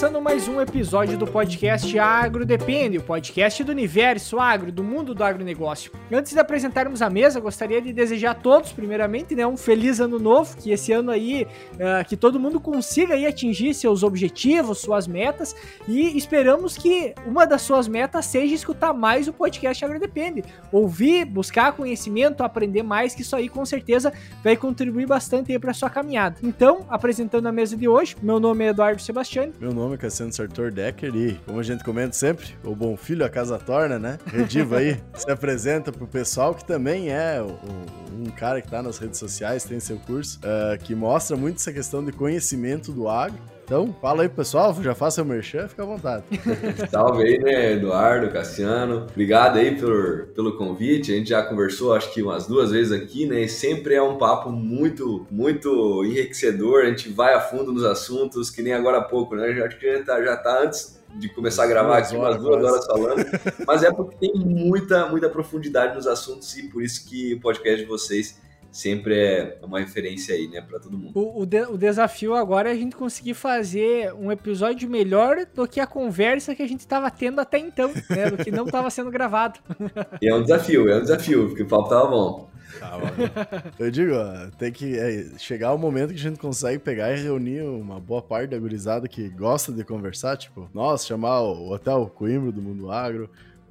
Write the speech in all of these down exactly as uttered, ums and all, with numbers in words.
começando mais um episódio do podcast Agro Depende, o podcast do universo agro, do mundo do agronegócio. Antes de apresentarmos a mesa, gostaria de desejar a todos, primeiramente, né, um feliz ano novo, que esse ano aí, uh, que todo mundo consiga aí atingir seus objetivos, suas metas, e esperamos que uma das suas metas seja escutar mais o podcast Agro Depende, ouvir, buscar conhecimento, aprender mais, que isso aí com certeza vai contribuir bastante aí para sua caminhada. Então, apresentando a mesa de hoje, meu nome é Eduardo Sebastiani. Meu nome é Cassiano Sartor Decker e, como a gente comenta sempre, o bom filho a casa torna, né? Rediva aí se apresenta pro pessoal que também é o, o, um cara que tá nas redes sociais, tem seu curso, uh, que mostra muito essa questão de conhecimento do agro. Então, fala aí, pessoal, já faça o merchan, fica à vontade. Salve aí, né, Eduardo, Cassiano. Obrigado aí por, pelo convite. A gente já conversou, acho que umas duas vezes aqui, né? E sempre é um papo muito, muito enriquecedor. A gente vai a fundo nos assuntos, que nem agora há pouco, né? Já, acho que já tá, já tá antes de começar a gravar aqui, umas duas horas falando. Mas é porque tem muita, muita profundidade nos assuntos e por isso que o podcast de vocês sempre é uma referência aí, né, pra todo mundo. O, o, de, o desafio agora é a gente conseguir fazer um episódio melhor do que a conversa que a gente estava tendo até então, né, do que não estava sendo gravado. E é um desafio, é um desafio, porque o papo tava bom. Ah, eu digo, ó, tem que é, chegar o momento que a gente consegue pegar e reunir uma boa parte da gurizada que gosta de conversar, tipo, nós, chamar o Hotel Coimbra do Mundo Agro,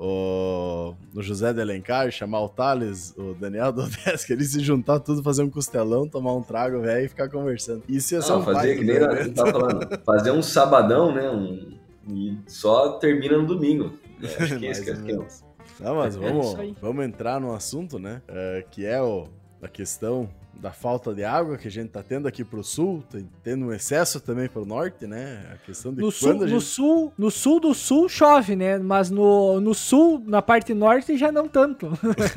o, o José de Alencar, chamar o Thales, o Daniel Dodesca, eles se juntar tudo, fazer um costelão, tomar um trago, velho, e ficar conversando. Isso ia ser Não, um fazer que nem a gente tava falando, fazer um sabadão, né, um, e só termina no domingo. É, acho que esse que é o Não, mas é, vamos, é vamos entrar num assunto, né, é, que é o, a questão da falta de água que a gente tá tendo aqui pro sul, tendo um excesso também pro norte, né? A questão de no quando sul, a gente... no sul, no sul do sul chove, né? Mas no, no sul, na parte norte, já não tanto.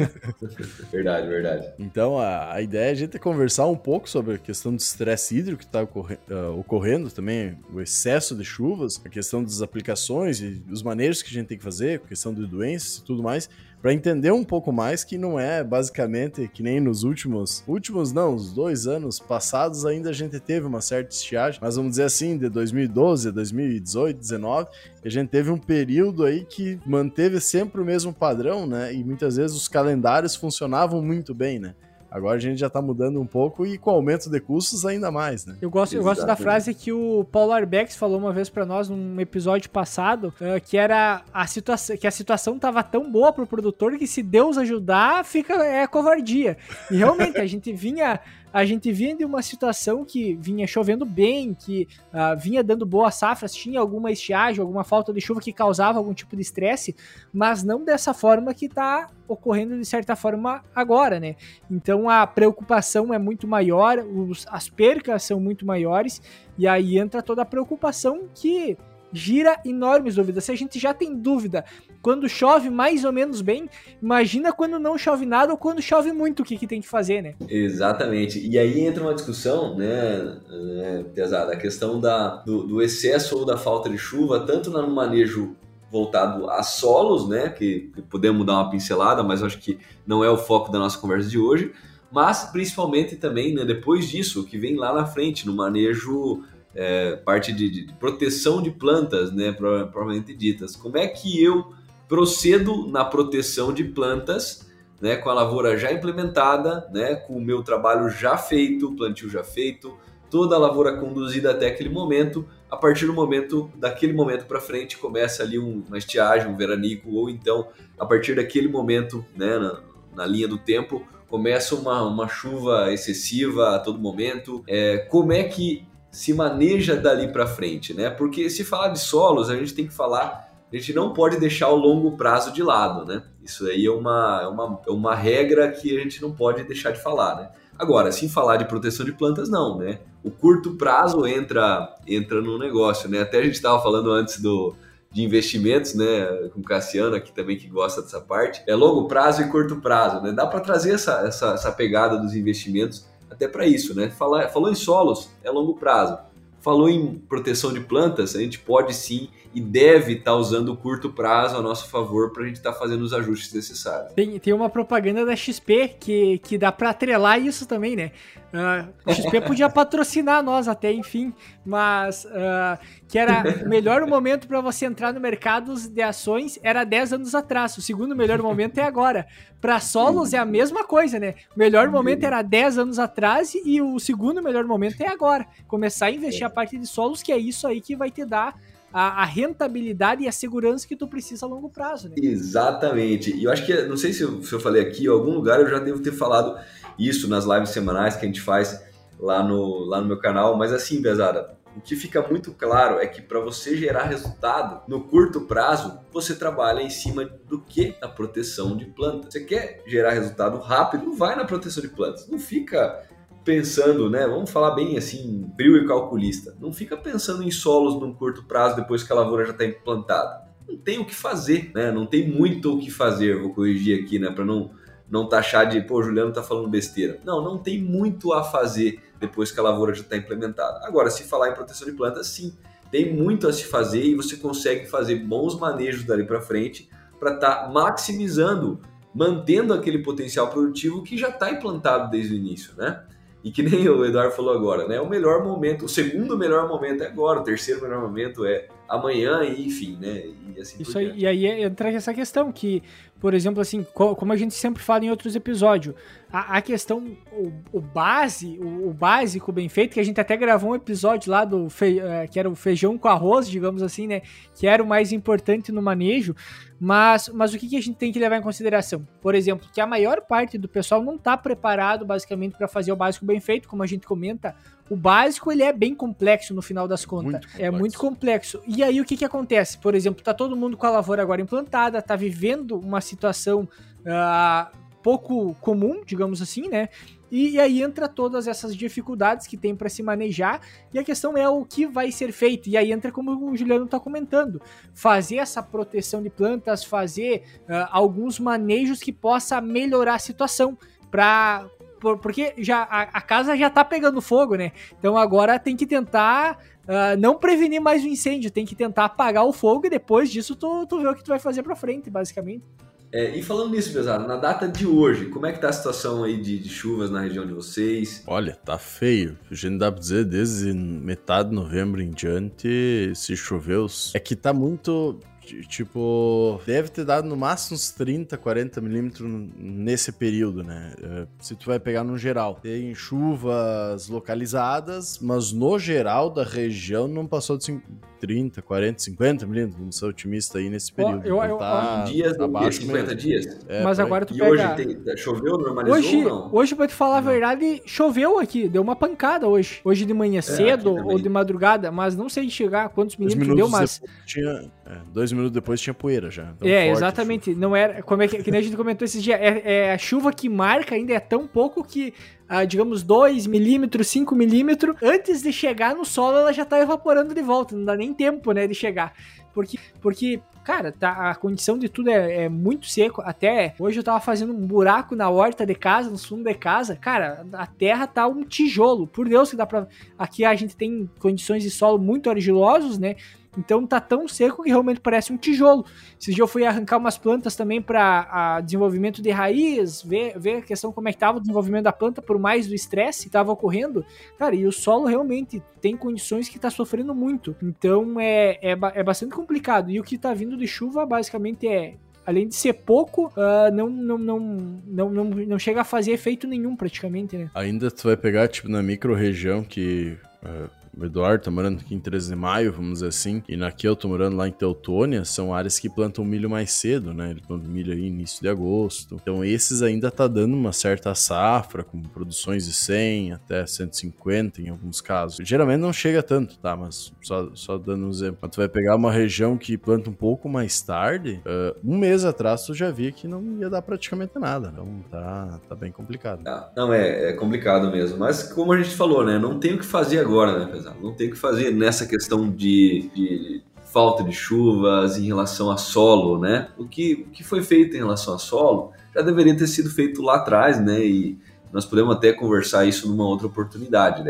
Verdade, verdade. Então, a, a ideia é a gente conversar um pouco sobre a questão do estresse hídrico que está ocorre, uh, ocorrendo também, o excesso de chuvas, a questão das aplicações e os manejos que a gente tem que fazer, a questão de doenças e tudo mais, para entender um pouco mais que não é basicamente que nem nos últimos, últimos não, os dois anos passados ainda a gente teve uma certa estiagem, mas vamos dizer assim, de dois mil e doze a dois mil e dezoito, dezenove, a gente teve um período aí que manteve sempre o mesmo padrão, né, e muitas vezes os calendários funcionavam muito bem, né. Agora a gente já tá mudando um pouco e com o aumento de custos ainda mais, né? Eu gosto, eu gosto da frase que o Paulo Arbex falou uma vez pra nós num episódio passado, uh, que era a situação, que a situação tava tão boa pro produtor que se Deus ajudar, fica é covardia. E realmente a gente vinha a gente vinha de uma situação que vinha chovendo bem, que uh, vinha dando boas safras, tinha alguma estiagem, alguma falta de chuva que causava algum tipo de estresse, mas não dessa forma que está ocorrendo de certa forma agora, né? Então a preocupação é muito maior, os, as percas são muito maiores, e aí entra toda a preocupação que gira enormes dúvidas. Se a gente já tem dúvida quando chove mais ou menos bem, imagina quando não chove nada ou quando chove muito, o que, que tem que fazer, né? Exatamente. E aí entra uma discussão, né, né pesada, a questão da, do, do excesso ou da falta de chuva, tanto no manejo voltado a solos, né, que, que podemos dar uma pincelada, mas acho que não é o foco da nossa conversa de hoje, mas principalmente também, né, depois disso, que vem lá na frente, no manejo... É, parte de, de proteção de plantas, né, provavelmente ditas. Como é que eu procedo na proteção de plantas, né, com a lavoura já implementada, né, com o meu trabalho já feito, plantio já feito, toda a lavoura conduzida até aquele momento. A partir do momento, daquele momento para frente, começa ali um, uma estiagem, um veranico, ou então, a partir daquele momento, né, na, na linha do tempo, começa uma, uma chuva excessiva a todo momento. É, como é que se maneja dali para frente, né? Porque se falar de solos, a gente tem que falar, a gente não pode deixar o longo prazo de lado, né? Isso aí é uma, é uma, é uma regra que a gente não pode deixar de falar, né? Agora, se falar de proteção de plantas, não, né? O curto prazo entra, entra no negócio, né? Até a gente estava falando antes do, de investimentos, né? Com o Cassiano aqui também, que gosta dessa parte. É longo prazo e curto prazo, né? Dá para trazer essa, essa, essa pegada dos investimentos até para isso, né? Falar, falou em solos, é longo prazo. Falou em proteção de plantas, a gente pode sim e deve estar tá usando o curto prazo a nosso favor para a gente estar tá fazendo os ajustes necessários. Tem, tem uma propaganda da X P que, que dá para atrelar isso também, né? Uh, a X P podia patrocinar nós até, enfim, mas uh, que era o melhor momento para você entrar no mercado de ações era dez anos atrás, o segundo melhor momento é agora. Para solos é a mesma coisa, né? O melhor momento era dez anos atrás e o segundo melhor momento é agora. Começar a investir a parte de solos, que é isso aí que vai te dar a, a rentabilidade e a segurança que tu precisa a longo prazo, né? Exatamente. E eu acho que, não sei se eu, se eu falei aqui, em algum lugar eu já devo ter falado isso nas lives semanais que a gente faz lá no, lá no meu canal, mas assim, pesada, o que fica muito claro é que para você gerar resultado no curto prazo, você trabalha em cima do que? Da proteção de plantas. Você quer gerar resultado rápido? Vai na proteção de plantas. Não fica pensando, né? Vamos falar bem assim, frio e calculista. Não fica pensando em solos num curto prazo depois que a lavoura já está implantada. Não tem o que fazer, né? Não tem muito o que fazer. Vou corrigir aqui, né? Para não, não taxar de, pô, o Juliano tá falando besteira. Não, não tem muito a fazer depois que a lavoura já está implementada. Agora, se falar em proteção de plantas, sim, tem muito a se fazer e você consegue fazer bons manejos dali para frente para estar tá maximizando, mantendo aquele potencial produtivo que já está implantado desde o início, né? E que nem o Eduardo falou agora, né? O melhor momento, o segundo melhor momento é agora, o terceiro melhor momento é amanhã e enfim, né? E assim Isso aí, e aí entra essa questão que, por exemplo, assim, como a gente sempre fala em outros episódios, a, a questão, o, o base, o, o básico bem feito, que a gente até gravou um episódio lá do fe, que era o feijão com arroz, digamos assim, né? Que era o mais importante no manejo. Mas, mas o que, que a gente tem que levar em consideração? Por exemplo, que a maior parte do pessoal não está preparado basicamente para fazer o básico bem feito, como a gente comenta. O básico ele é bem complexo no final das contas, muito é muito complexo. E aí o que, que acontece? Por exemplo, tá todo mundo com a lavoura agora implantada, tá vivendo uma situação uh, pouco comum, digamos assim, né? E, e aí entra todas essas dificuldades que tem para se manejar, e a questão é o que vai ser feito. E aí entra como o Juliano está comentando, fazer essa proteção de plantas, fazer uh, alguns manejos que possa melhorar a situação, para porque já, a, a casa já tá pegando fogo, né? Então agora tem que tentar uh, não prevenir mais o incêndio, tem que tentar apagar o fogo e depois disso tu, tu vê o que tu vai fazer para frente, basicamente. É, e falando nisso, pesado, na data de hoje, como é que tá a situação aí de, de chuvas na região de vocês? Olha, tá feio. A gente dá pra dizer, desde metade de novembro em diante, se choveu. É que tá muito... Tipo, deve ter dado no máximo uns trinta, quarenta milímetros nesse período, né? Se tu vai pegar no geral. Tem chuvas localizadas, mas no geral da região não passou de trinta, quarenta, cinquenta milímetros. Vamos ser otimista aí nesse período. Eu, eu, tá, eu, dias, tá baixo cinquenta mesmo. Dias? É, mas agora tu e pega... hoje tem, choveu, normalizou hoje, ou não? Hoje, pra te falar não. a verdade, choveu aqui. Deu uma pancada hoje. Hoje de manhã é, cedo ou de madrugada, mas não sei chegar quantos milímetros deu, mas... Tinha, é, dois minutos depois tinha poeira já. Então é, exatamente. Não era, como é que, que nem a gente comentou esses dias, é, é a chuva que marca ainda é tão pouco que, ah, digamos, dois milímetros, cinco milímetros, antes de chegar no solo ela já tá evaporando de volta, não dá nem tempo, né, de chegar. Porque, porque cara, tá, a condição de tudo é, é muito seco. Até hoje eu tava fazendo um buraco na horta de casa, no fundo de casa. Cara, a terra tá um tijolo. Por Deus que dá pra... Aqui a gente tem condições de solo muito argilosos, né? Então tá tão seco que realmente parece um tijolo. Esse dia eu fui arrancar umas plantas também para desenvolvimento de raiz, ver, ver a questão como é que tava o desenvolvimento da planta, por mais do estresse que tava ocorrendo. Cara, e o solo realmente tem condições que tá sofrendo muito. Então é, é, é bastante complicado. E o que tá vindo de chuva basicamente é... Além de ser pouco, uh, não, não, não, não, não, não chega a fazer efeito nenhum praticamente, né? Ainda tu vai pegar, tipo, na micro-região que... Uh... O Eduardo tá morando aqui em treze de maio, vamos dizer assim, e aqui eu tô morando lá em Teutônia, são áreas que plantam milho mais cedo, né? Ele planta milho aí início de agosto. Então esses ainda tá dando uma certa safra, com produções de cem até cento e cinquenta em alguns casos. Geralmente não chega tanto, tá? Mas só, só dando um exemplo. Mas tu vai pegar uma região que planta um pouco mais tarde, uh, um mês atrás tu já via que não ia dar praticamente nada. Então tá, tá bem complicado. Ah, não, é, é complicado mesmo. Mas como a gente falou, né? Não tem o que fazer agora, né, pessoal? Não tem o que fazer nessa questão de, de falta de chuvas em relação a solo, né? O que, o que foi feito em relação a solo já deveria ter sido feito lá atrás, né? E nós podemos até conversar isso numa outra oportunidade, né?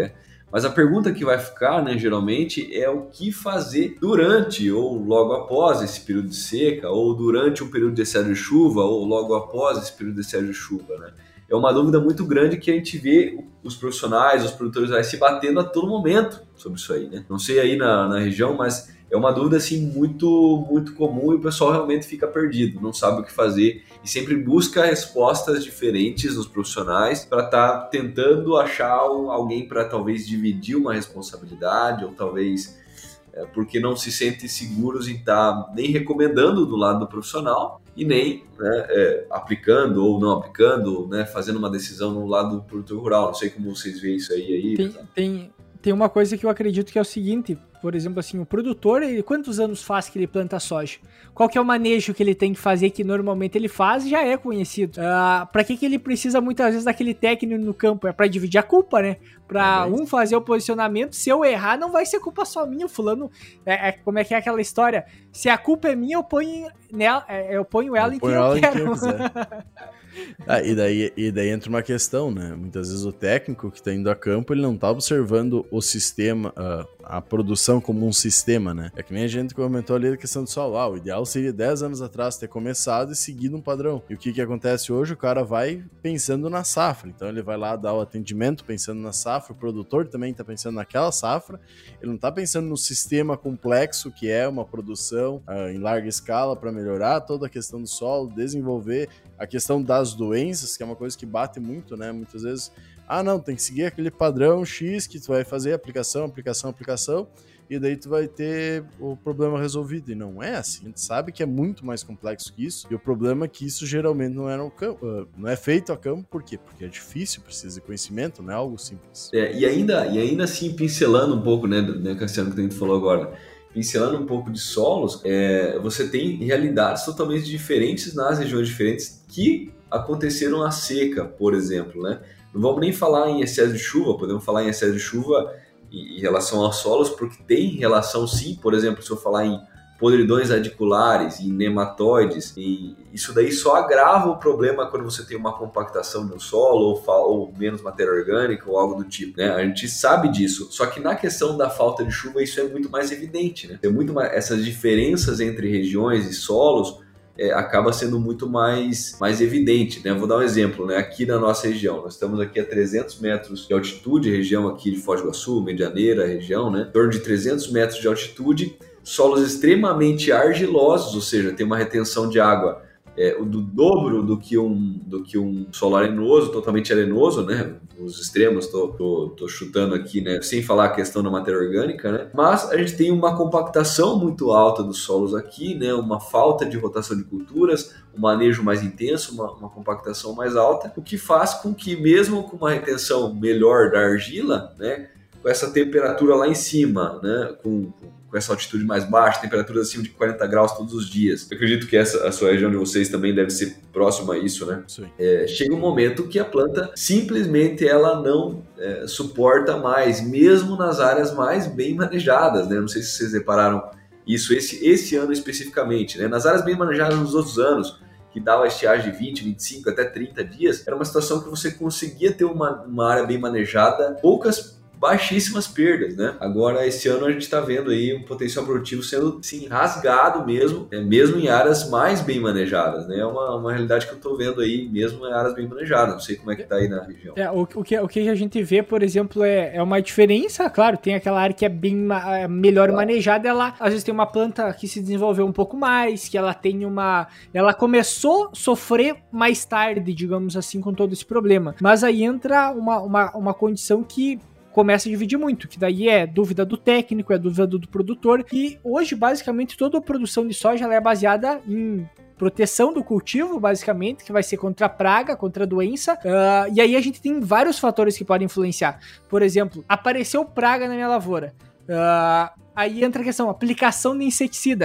Mas a pergunta que vai ficar, né, geralmente, é o que fazer durante ou logo após esse período de seca, ou durante um período de excesso de chuva, ou logo após esse período de excesso de chuva, né? É uma dúvida muito grande que a gente vê os profissionais, os produtores rurais se batendo a todo momento sobre isso aí, né? Não sei aí na, na região, mas é uma dúvida assim muito, muito comum e o pessoal realmente fica perdido, não sabe o que fazer e sempre busca respostas diferentes nos profissionais para estar tá tentando achar alguém para talvez dividir uma responsabilidade ou talvez é, porque não se sentem seguros em estar tá nem recomendando do lado do profissional e nem né, é, aplicando ou não aplicando, né, fazendo uma decisão no lado do produtor rural. Não sei como vocês veem isso aí. aí tem, tem, tem uma coisa que eu acredito que é o seguinte, por exemplo, assim, o produtor, ele, quantos anos faz que ele planta soja? Qual que é o manejo que ele tem que fazer que normalmente ele faz e já é conhecido? Uh, para que que ele precisa muitas vezes daquele técnico no campo? É para dividir a culpa, né? Para um fazer o posicionamento, se eu errar não vai ser culpa só minha, o fulano, é, é, como é que é aquela história? Se a culpa é minha, eu ponho, nela, eu ponho ela eu em quem eu quero. Quem eu quiser. Ah, e, daí, e daí entra uma questão, né? Muitas vezes o técnico que está indo a campo, ele não está observando o sistema, a, a produção como um sistema, né? É que nem a gente comentou ali a questão do solo. Ah, o ideal seria dez anos atrás ter começado e seguido um padrão. E o que que acontece hoje? O cara vai pensando na safra. Então ele vai lá dar o atendimento pensando na safra, o produtor também está pensando naquela safra, ele não está pensando no sistema complexo que é uma produção uh, em larga escala para melhorar toda a questão do solo, desenvolver a questão das doenças, que é uma coisa que bate muito, né? Muitas vezes, ah não, tem que seguir aquele padrão X que tu vai fazer aplicação, aplicação, aplicação, e daí tu vai ter o problema resolvido. E não é assim. A gente sabe que é muito mais complexo que isso, e o problema é que isso geralmente não é, no campo, não é feito a campo. Por quê? Porque é difícil, precisa de conhecimento, não é algo simples. É, e, ainda, e ainda assim, pincelando um pouco, né, né Cassiano, que a gente falou agora, pincelando um pouco de solos, é, você tem realidades totalmente diferentes nas regiões diferentes que aconteceram a seca, por exemplo, né? Não vamos nem falar em excesso de chuva, podemos falar em excesso de chuva em relação aos solos, porque tem relação sim, por exemplo, se eu falar em podridões radiculares, em nematóides, e isso daí só agrava o problema quando você tem uma compactação no solo, ou, ou menos matéria orgânica, ou algo do tipo, né? A gente sabe disso, só que na questão da falta de chuva isso é muito mais evidente, né? Tem muito mais, essas diferenças entre regiões e solos é, acaba sendo muito mais, mais evidente, né? Vou dar um exemplo, né? Aqui na nossa região, nós estamos aqui a trezentos metros de altitude, região aqui de Foz do Iguaçu, Medianeira, região, né? Em torno de trezentos metros de altitude, solos extremamente argilosos, ou seja, tem uma retenção de água é, do dobro do que, um, do que um solo arenoso, totalmente arenoso, né? Os extremos, tô, tô, tô chutando aqui, né? Sem falar a questão da matéria orgânica, né? Mas a gente tem uma compactação muito alta dos solos aqui, né? Uma falta de rotação de culturas, um manejo mais intenso, uma, uma compactação mais alta, o que faz com que mesmo com uma retenção melhor da argila, né? Com essa temperatura lá em cima, né? Com, com essa altitude mais baixa, temperaturas acima de quarenta graus todos os dias. Eu acredito que essa, a sua região de vocês também deve ser próxima a isso, né? Sim. É, chega um momento que a planta simplesmente ela não é, suporta mais, mesmo nas áreas mais bem manejadas, né? Não sei se vocês repararam isso esse, esse ano especificamente, né? Nas áreas bem manejadas nos outros anos, que dava estiagem de vinte, vinte e cinco, até trinta dias, era uma situação que você conseguia ter uma, uma área bem manejada, poucas baixíssimas perdas, né? Agora, esse ano a gente está vendo aí um potencial produtivo sendo, sim, rasgado mesmo, né? Mesmo em áreas mais bem manejadas, né? É uma, uma realidade que eu estou vendo aí, mesmo em áreas bem manejadas. Não sei como é que está aí na região. É, o, o, que, o que a gente vê, por exemplo, é, é uma diferença, claro, tem aquela área que é bem ma- melhor claro. manejada, ela às vezes tem uma planta que se desenvolveu um pouco mais, que ela tem uma... Ela começou a sofrer mais tarde, digamos assim, com todo esse problema. Mas aí entra uma, uma, uma condição que começa a dividir muito, que daí é dúvida do técnico, é dúvida do, do produtor, e hoje, basicamente, toda a produção de soja ela é baseada em proteção do cultivo, basicamente, que vai ser contra a praga, contra a doença, uh, e aí a gente tem vários fatores que podem influenciar. Por exemplo, apareceu praga na minha lavoura, uh, aí entra a questão, aplicação de inseticida.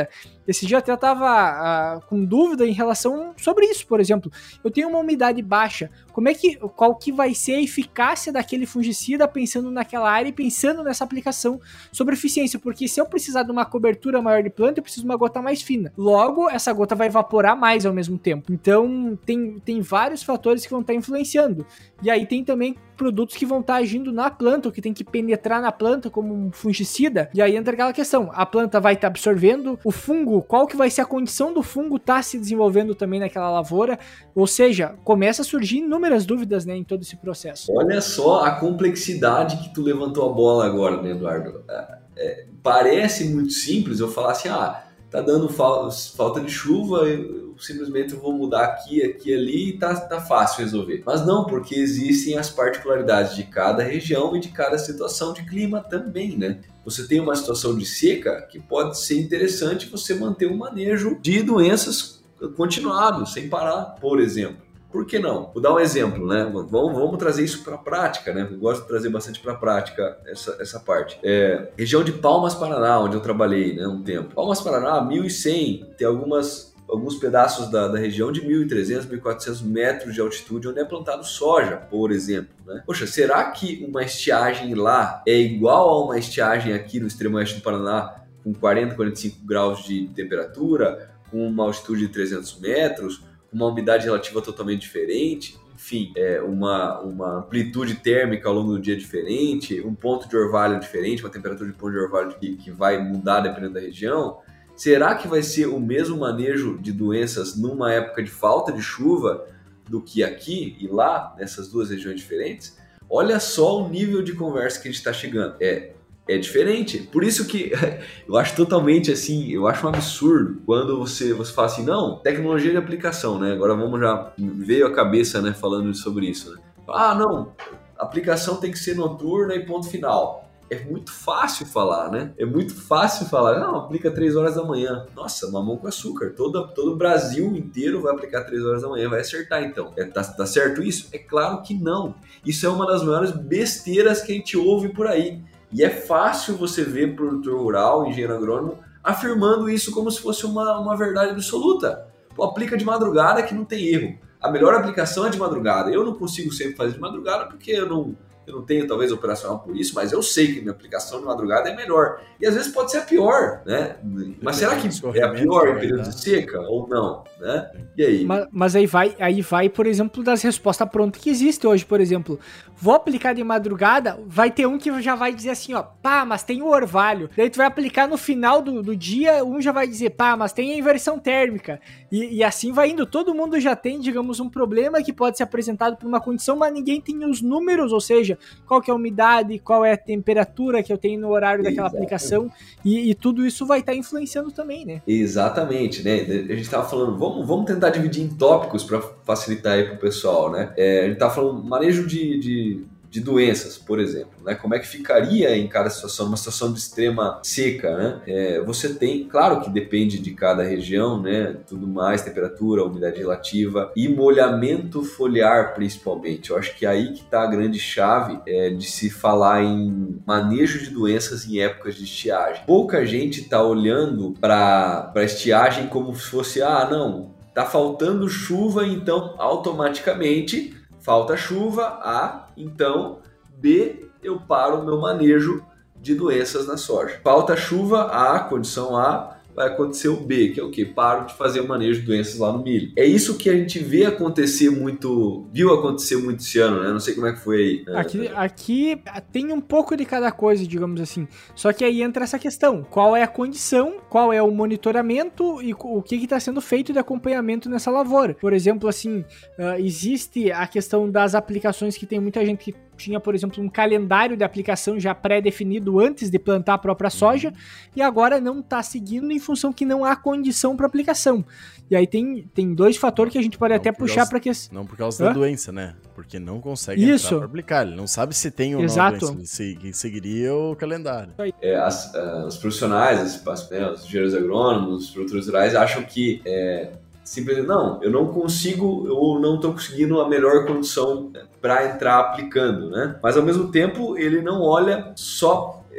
Esse dia até eu tava uh, com dúvida em relação sobre isso, por exemplo. Eu tenho uma umidade baixa. Como é que, qual que vai ser a eficácia daquele fungicida pensando naquela área e pensando nessa aplicação sobre eficiência? Porque se eu precisar de uma cobertura maior de planta, eu preciso de uma gota mais fina. Logo, essa gota vai evaporar mais ao mesmo tempo. Então, tem, tem vários fatores que vão estar influenciando. E aí tem também produtos que vão estar agindo na planta, ou que tem que penetrar na planta como um fungicida. E aí entra aquela questão, a planta vai estar absorvendo o fungo, qual que vai ser a condição do fungo estar se desenvolvendo também naquela lavoura? Ou seja, começa a surgir inúmeras dúvidas, né, em todo esse processo. Olha só a complexidade que tu levantou a bola agora, né, Eduardo? É, é, parece muito simples eu falar assim, ah, tá dando fa- falta de chuva, eu simplesmente vou mudar aqui, aqui, ali e tá, tá fácil resolver. Mas não, porque existem as particularidades de cada região e de cada situação de clima também, né? Você tem uma situação de seca que pode ser interessante você manter um manejo de doenças continuado, sem parar, por exemplo. Por que não? Vou dar um exemplo, né? Vamos, vamos trazer isso para a prática, né? Eu gosto de trazer bastante para a prática essa, essa parte. É, região de Palmas, Paraná, onde eu trabalhei, né, um tempo. Palmas, Paraná, mil e cem, tem algumas, alguns pedaços da, da região de mil e trezentos, mil e quatrocentos metros de altitude, onde é plantado soja, por exemplo, né? Poxa, será que uma estiagem lá é igual a uma estiagem aqui no extremo oeste do Paraná, com quarenta, quarenta e cinco graus de temperatura, com uma altitude de trezentos metros, uma umidade relativa totalmente diferente, enfim, é, uma, uma amplitude térmica ao longo do dia diferente, um ponto de orvalho diferente, uma temperatura de ponto de orvalho que, que vai mudar dependendo da região? Será que vai ser o mesmo manejo de doenças numa época de falta de chuva do que aqui e lá, nessas duas regiões diferentes? Olha só o nível de conversa que a gente está chegando. É, É diferente, por isso que eu acho totalmente assim, eu acho um absurdo quando você, você fala assim, não, tecnologia de aplicação, né? Agora vamos já, veio a cabeça, né, falando sobre isso, né? Ah, não, aplicação tem que ser noturna e ponto final. É muito fácil falar, né? É muito fácil falar, não, aplica três horas da manhã. Nossa, mamão com açúcar, todo, todo o Brasil inteiro vai aplicar três horas da manhã, vai acertar então. É, tá, tá certo isso? É claro que não. Isso é uma das maiores besteiras que a gente ouve por aí. E é fácil você ver produtor rural, engenheiro agrônomo, afirmando isso como se fosse uma, uma verdade absoluta. Pô, aplica de madrugada que não tem erro. A melhor aplicação é de madrugada. Eu não consigo sempre fazer de madrugada porque eu não, eu não tenho talvez operacional por isso, mas eu sei que minha aplicação de madrugada é melhor. E às vezes pode ser a pior, né? Mas será que é a pior em período de seca ou não? Né? E aí? Mas, mas aí, vai, aí vai, por exemplo, das respostas prontas que existem hoje, por exemplo. Vou aplicar de madrugada, vai ter um que já vai dizer assim, ó, pá, mas tem o orvalho. Daí tu vai aplicar no final do, do dia, um já vai dizer, pá, mas tem a inversão térmica. E, e assim vai indo. Todo mundo já tem, digamos, um problema que pode ser apresentado por uma condição, mas ninguém tem os números, ou seja, qual que é a umidade, qual é a temperatura que eu tenho no horário daquela Exatamente. aplicação. E, e tudo isso vai estar influenciando também, né? Exatamente, né? A gente tava falando, vamos, vamos tentar dividir em tópicos para facilitar aí pro pessoal, né? É, a gente tava falando manejo de, de, de doenças, por exemplo, né? Como é que ficaria em cada situação, numa situação de extrema seca, né? É, você tem, claro que depende de cada região, né? Tudo mais, temperatura, umidade relativa e molhamento foliar, principalmente. Eu acho que é aí que tá a grande chave é, de se falar em manejo de doenças em épocas de estiagem. Pouca gente tá olhando para a estiagem como se fosse, ah, não, tá faltando chuva, então automaticamente falta chuva, A, então B, eu paro o meu manejo de doenças na soja. Falta chuva, A, condição A, vai acontecer o B, que é o quê? Paro de fazer o manejo de doenças lá no milho. É isso que a gente vê acontecer muito, viu acontecer muito esse ano, né? Não sei como é que foi aí. Né? Aqui, aqui tem um pouco de cada coisa, digamos assim. Só que aí entra essa questão. Qual é a condição, qual é o monitoramento e o que está sendo feito de acompanhamento nessa lavoura. Por exemplo, assim, uh, existe a questão das aplicações que tem muita gente que tinha, por exemplo, um calendário de aplicação já pré-definido antes de plantar a própria soja e agora não está seguindo em função que não há condição para aplicação. E aí tem, tem dois fatores que a gente pode não até puxar para que... Não por causa Hã? da doença, né? Porque não consegue Isso. entrar para aplicar. Ele não sabe se tem ou Exato. não doença. Ele seguiria o calendário. É, as, uh, os profissionais, as, né, os engenheiros agrônomos, os produtores rurais acham que é, simplesmente, não, eu não consigo, eu não estou conseguindo a melhor condição para entrar aplicando, né? Mas ao mesmo tempo ele não olha só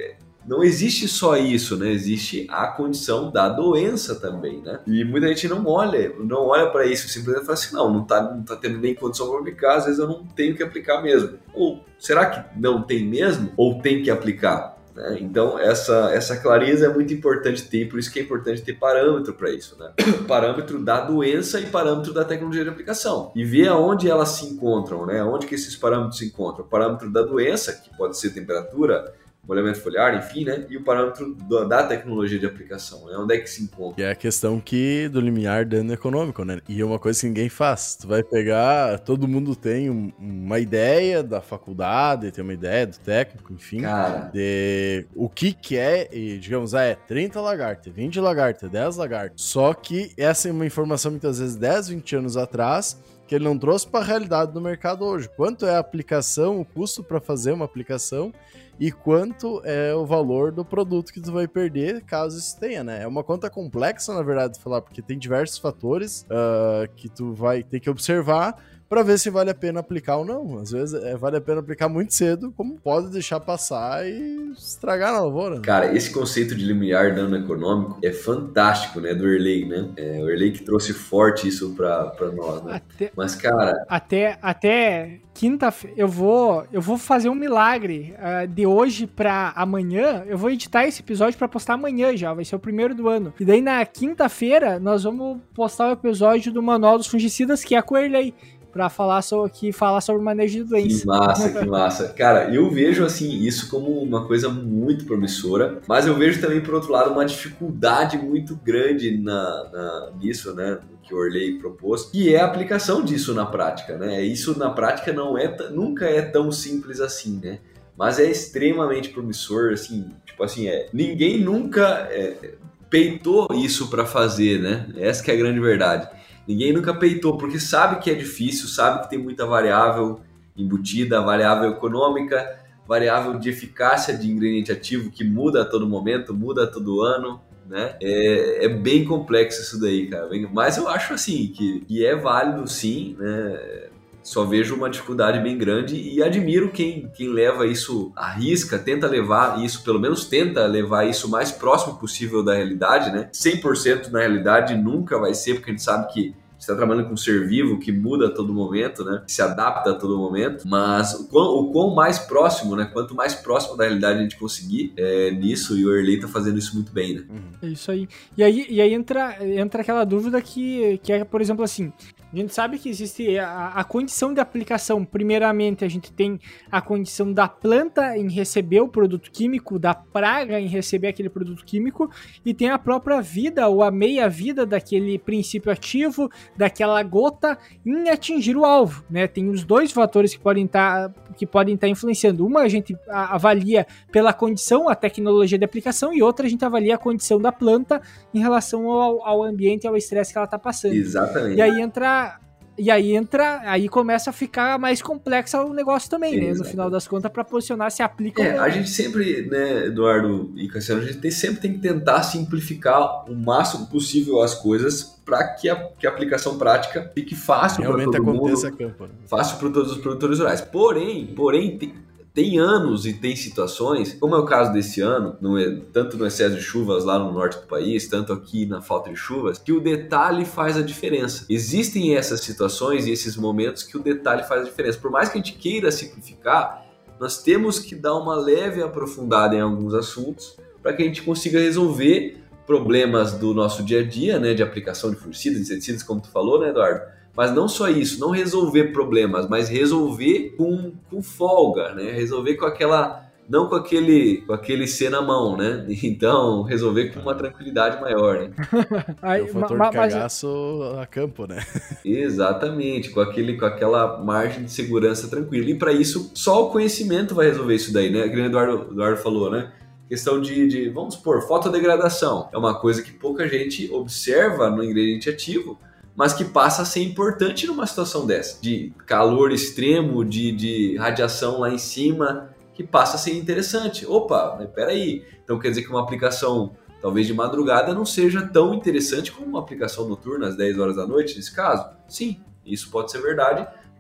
não existe só isso, né? Existe a condição da doença também, né? E muita gente não olha, não olha para isso, simplesmente fala assim, não, não tá, não tá tendo nem condição para aplicar, às vezes eu não tenho que aplicar mesmo. Ou será que não tem mesmo? Ou tem que aplicar? Né? Então, essa, essa clareza é muito importante ter, por isso que é importante ter parâmetro para isso, né? Parâmetro da doença e parâmetro da tecnologia de aplicação. E ver aonde elas se encontram, né? Onde que esses parâmetros se encontram. O parâmetro da doença, que pode ser temperatura, molhamento foliar, enfim, né? E o parâmetro do, da tecnologia de aplicação, né? Onde é que se encontra? E é a questão que do limiar dano econômico, né? E é uma coisa que ninguém faz. Tu vai pegar, todo mundo tem um, uma ideia da faculdade, tem uma ideia do técnico, enfim, Cara, de o que que é, e digamos, ah, é trinta lagartas, vinte lagartas, dez lagartas. Só que essa é uma informação muitas vezes dez, vinte anos atrás, que ele não trouxe para a realidade do mercado hoje. Quanto é a aplicação, o custo para fazer uma aplicação e quanto é o valor do produto que tu vai perder caso isso tenha, né? É uma conta complexa, na verdade, de falar, porque tem diversos fatores uh, que tu vai ter que observar para ver se vale a pena aplicar ou não. Às vezes é, vale a pena aplicar muito cedo, como pode deixar passar e estragar na lavoura. Né? Cara, esse conceito de limiar dano econômico é fantástico, né? Do Earley, né? É, o Earley que trouxe forte isso para nós, né? Até, Mas, cara... Até, até quinta-feira, eu vou, eu vou fazer um milagre uh, de hoje para amanhã. Eu vou editar esse episódio para postar amanhã já, vai ser o primeiro do ano. E daí na quinta-feira nós vamos postar o episódio do Manual dos Fungicidas, que é com o Earley, para falar sobre, que falar sobre manejo de doença. Que massa, que massa. Cara, eu vejo assim isso como uma coisa muito promissora, mas eu vejo também, por outro lado, uma dificuldade muito grande na, na, nisso, né? Que o Earley propôs, que é a aplicação disso na prática, né? Isso na prática não é, nunca é tão simples assim, né? Mas é extremamente promissor, assim, tipo assim, é, ninguém nunca é, peitou isso para fazer, né? Essa que é a grande verdade. Ninguém nunca peitou, porque sabe que é difícil, sabe que tem muita variável embutida, variável econômica, variável de eficácia de ingrediente ativo que muda a todo momento, muda a todo ano, né? É, é bem complexo isso daí, cara. Mas eu acho assim, que, que é válido sim, né? Só vejo uma dificuldade bem grande e admiro quem, quem leva isso à risca, tenta levar isso, pelo menos tenta levar isso o mais próximo possível da realidade, né? cem por cento na realidade nunca vai ser, porque a gente sabe que você está trabalhando com um ser vivo que muda a todo momento, né? Se adapta a todo momento, mas o quão, o quão mais próximo, né? Quanto mais próximo da realidade a gente conseguir é, nisso, e o Earley tá fazendo isso muito bem, né? É isso aí. E aí, e aí entra, entra aquela dúvida que, que é, por exemplo, assim, a gente sabe que existe a, a condição de aplicação. Primeiramente, a gente tem a condição da planta em receber o produto químico, da praga em receber aquele produto químico, e tem a própria vida ou a meia-vida daquele princípio ativo, daquela gota em atingir o alvo, né? Tem os dois fatores que podem estar que podem estar influenciando. Uma a gente avalia pela condição, a tecnologia de aplicação, e outra a gente avalia a condição da planta em relação ao, ao ambiente e ao estresse que ela está passando. Exatamente. E aí entra E aí entra, aí começa a ficar mais complexo o negócio também, né? No final das contas, para posicionar se aplica é, ou não. A gente sempre, né, Eduardo e Cassiano, a gente tem, sempre tem que tentar simplificar o máximo possível as coisas para que a, que a aplicação prática fique fácil para todo mundo. Realmente aconteça a campo. Fácil para todos os produtores rurais. Porém, porém tem, tem anos e tem situações, como é o caso desse ano, no, tanto no excesso de chuvas lá no norte do país, tanto aqui na falta de chuvas, que o detalhe faz a diferença. Existem essas situações e esses momentos que o detalhe faz a diferença. Por mais que a gente queira simplificar, nós temos que dar uma leve aprofundada em alguns assuntos para que a gente consiga resolver problemas do nosso dia a dia, né, de aplicação de fungicidas, inseticidas, como tu falou, né, Eduardo? Mas não só isso, não resolver problemas, mas resolver com, com folga, né? Resolver com aquela, não com aquele, com aquele C na mão, né? Então, resolver com uma tranquilidade maior, né? Aí, é o fator ma, de cagaço mas... a campo, né? Exatamente, com, aquele, com aquela margem de segurança tranquila. E para isso, só o conhecimento vai resolver isso daí, né? Que o Eduardo, Eduardo falou, né? Questão de, de, vamos supor, fotodegradação. É uma coisa que pouca gente observa no ingrediente ativo, mas que passa a ser importante numa situação dessa, de calor extremo, de, de radiação lá em cima, que passa a ser interessante. Opa, mas peraí, então quer dizer que uma aplicação, talvez de madrugada, não seja tão interessante como uma aplicação noturna às dez horas da noite, nesse caso? Sim, isso pode ser verdade,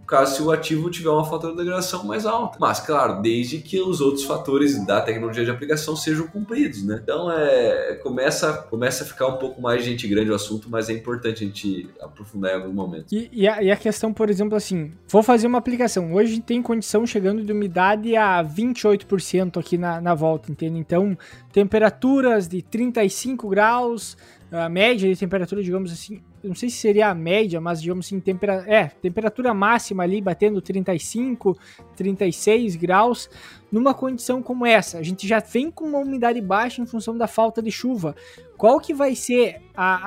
caso se o ativo tiver uma fator de degradação mais alta. Mas, claro, desde que os outros fatores da tecnologia de aplicação sejam cumpridos, né? Então, é, começa, começa a ficar um pouco mais de gente grande o assunto, mas é importante a gente aprofundar em alguns momentos. E, e, a, e a questão, por exemplo, assim, vou fazer uma aplicação. Hoje tem condição chegando de umidade a vinte e oito por cento aqui na, na volta, entende? Então, temperaturas de trinta e cinco graus, a média de temperatura, digamos assim, não sei se seria a média, mas digamos assim, tempera é, temperatura máxima ali batendo trinta e cinco, trinta e seis graus, numa condição como essa. A gente já vem com uma umidade baixa em função da falta de chuva. Qual que vai ser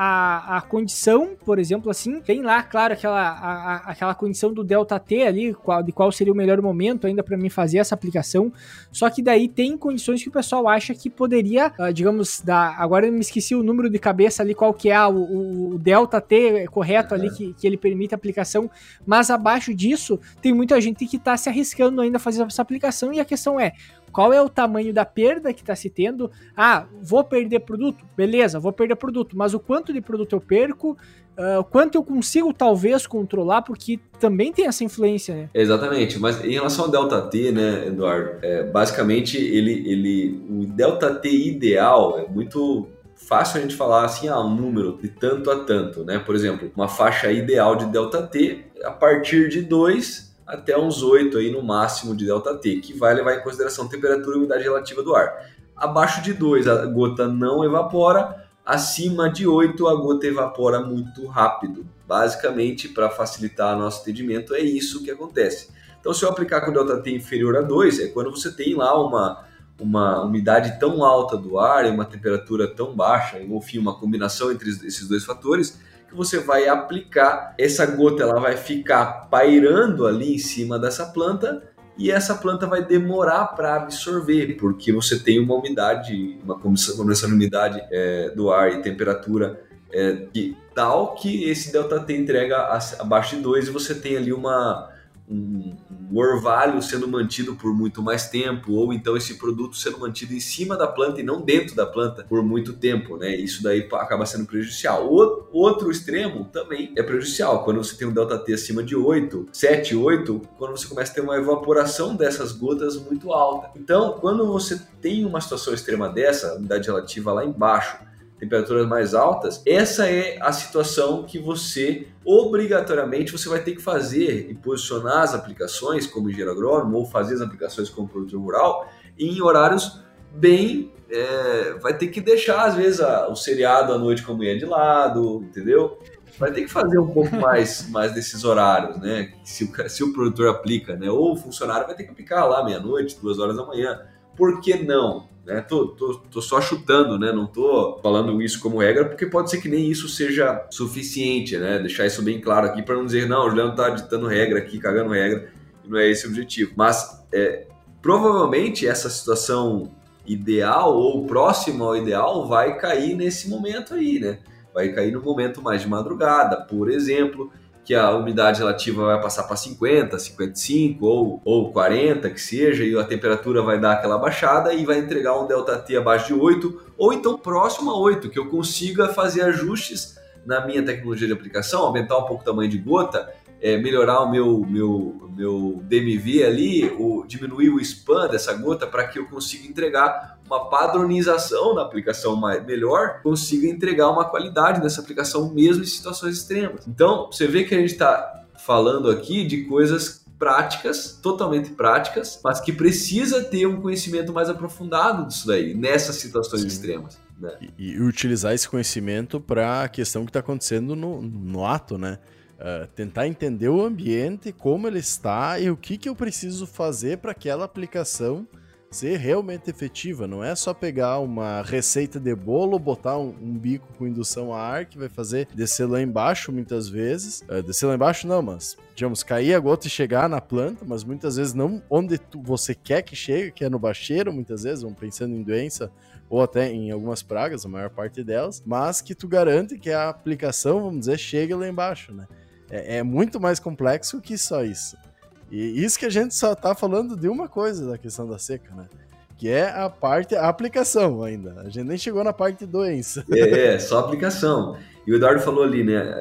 a, a, a condição, por exemplo, assim, tem lá, claro, aquela, a, a, aquela condição do delta T ali, qual, de qual seria o melhor momento ainda para mim fazer essa aplicação, só que daí tem condições que o pessoal acha que poderia, uh, digamos, da, agora eu me esqueci o número de cabeça ali, qual que é o, o, o delta T correto ali, que, que ele permite a aplicação, mas abaixo disso, tem muita gente que está se arriscando ainda a fazer essa aplicação, e a questão é, qual é o tamanho da perda que está se tendo? Ah, vou perder produto? Beleza, vou perder produto, mas o quanto de produto eu perco, uh, o quanto eu consigo talvez controlar, porque também tem essa influência, né? Exatamente, mas em relação ao delta T, né, Eduardo, é, basicamente ele, ele, o delta T ideal é muito fácil a gente falar assim, ah, um número de tanto a tanto, né? Por exemplo, uma faixa ideal de delta T a partir de dois até uns oito aí no máximo de delta T, que vai levar em consideração temperatura e umidade relativa do ar. Abaixo de dois a gota não evapora, acima de oito a gota evapora muito rápido. Basicamente, para facilitar nosso entendimento, é isso que acontece. Então, se eu aplicar com delta T inferior a dois, é quando você tem lá uma, uma umidade tão alta do ar e uma temperatura tão baixa, enfim, uma combinação entre esses dois fatores, que você vai aplicar, essa gota ela vai ficar pairando ali em cima dessa planta e essa planta vai demorar para absorver, porque você tem uma umidade, uma combinação de umidade é, do ar e temperatura é, de, tal que esse delta T entrega abaixo de dois e você tem ali uma, um, um orvalho sendo mantido por muito mais tempo, ou então esse produto sendo mantido em cima da planta e não dentro da planta por muito tempo, né? Isso daí acaba sendo prejudicial. O outro extremo também é prejudicial, quando você tem um delta T acima de oito, sete, oito, quando você começa a ter uma evaporação dessas gotas muito alta. Então, quando você tem uma situação extrema dessa, umidade relativa lá embaixo, temperaturas mais altas, essa é a situação que você, obrigatoriamente, você vai ter que fazer e posicionar as aplicações como engenheiro agrônomo ou fazer as aplicações como produtor rural em horários bem... É, vai ter que deixar, às vezes, a, o seriado à noite com a mulher de lado, entendeu? Vai ter que fazer um pouco mais, mais desses horários, né? Se o, se o produtor aplica, né? Ou o funcionário vai ter que aplicar lá meia-noite, duas horas da manhã. Por que não? Né? Tô, tô, tô só chutando, né? Não tô falando isso como regra, porque pode ser que nem isso seja suficiente, né? Deixar isso bem claro aqui para não dizer, não, o Juliano tá ditando regra aqui, cagando regra, e não é esse o objetivo. Mas, é, provavelmente, essa situação ideal ou próximo ao ideal vai cair nesse momento aí, né? Vai cair no momento mais de madrugada, por exemplo, que a umidade relativa vai passar para cinquenta, cinquenta e cinco ou, ou quarenta, que seja, e a temperatura vai dar aquela baixada e vai entregar um delta T abaixo de oito, ou então próximo a oito, que eu consiga fazer ajustes na minha tecnologia de aplicação, aumentar um pouco o tamanho de gota, é, melhorar o meu, meu, meu D M V ali, o, diminuir o spam dessa gota para que eu consiga entregar uma padronização na aplicação mais, melhor, consiga entregar uma qualidade nessa aplicação mesmo em situações extremas. Então, você vê que a gente está falando aqui de coisas práticas, totalmente práticas, mas que precisa ter um conhecimento mais aprofundado disso daí, nessas situações Sim. extremas. Né? E, e utilizar esse conhecimento para a questão que está acontecendo no, no ato, né? Uh, tentar entender o ambiente, como ele está e o que, que eu preciso fazer para aquela aplicação ser realmente efetiva. Não é só pegar uma receita de bolo, botar um, um bico com indução a ar que vai fazer descer lá embaixo muitas vezes. Uh, descer lá embaixo não, mas digamos, cair a gota e chegar na planta, mas muitas vezes não onde tu, você quer que chegue, que é no bacheiro, muitas vezes, vamos pensando em doença ou até em algumas pragas, a maior parte delas, mas que tu garante que a aplicação, vamos dizer, chegue lá embaixo, né? É, é muito mais complexo que só isso. E isso que a gente só tá falando de uma coisa da questão da seca, né? Que é a parte, a aplicação ainda. A gente nem chegou na parte de doença. É, é só aplicação. E o Eduardo falou ali, né?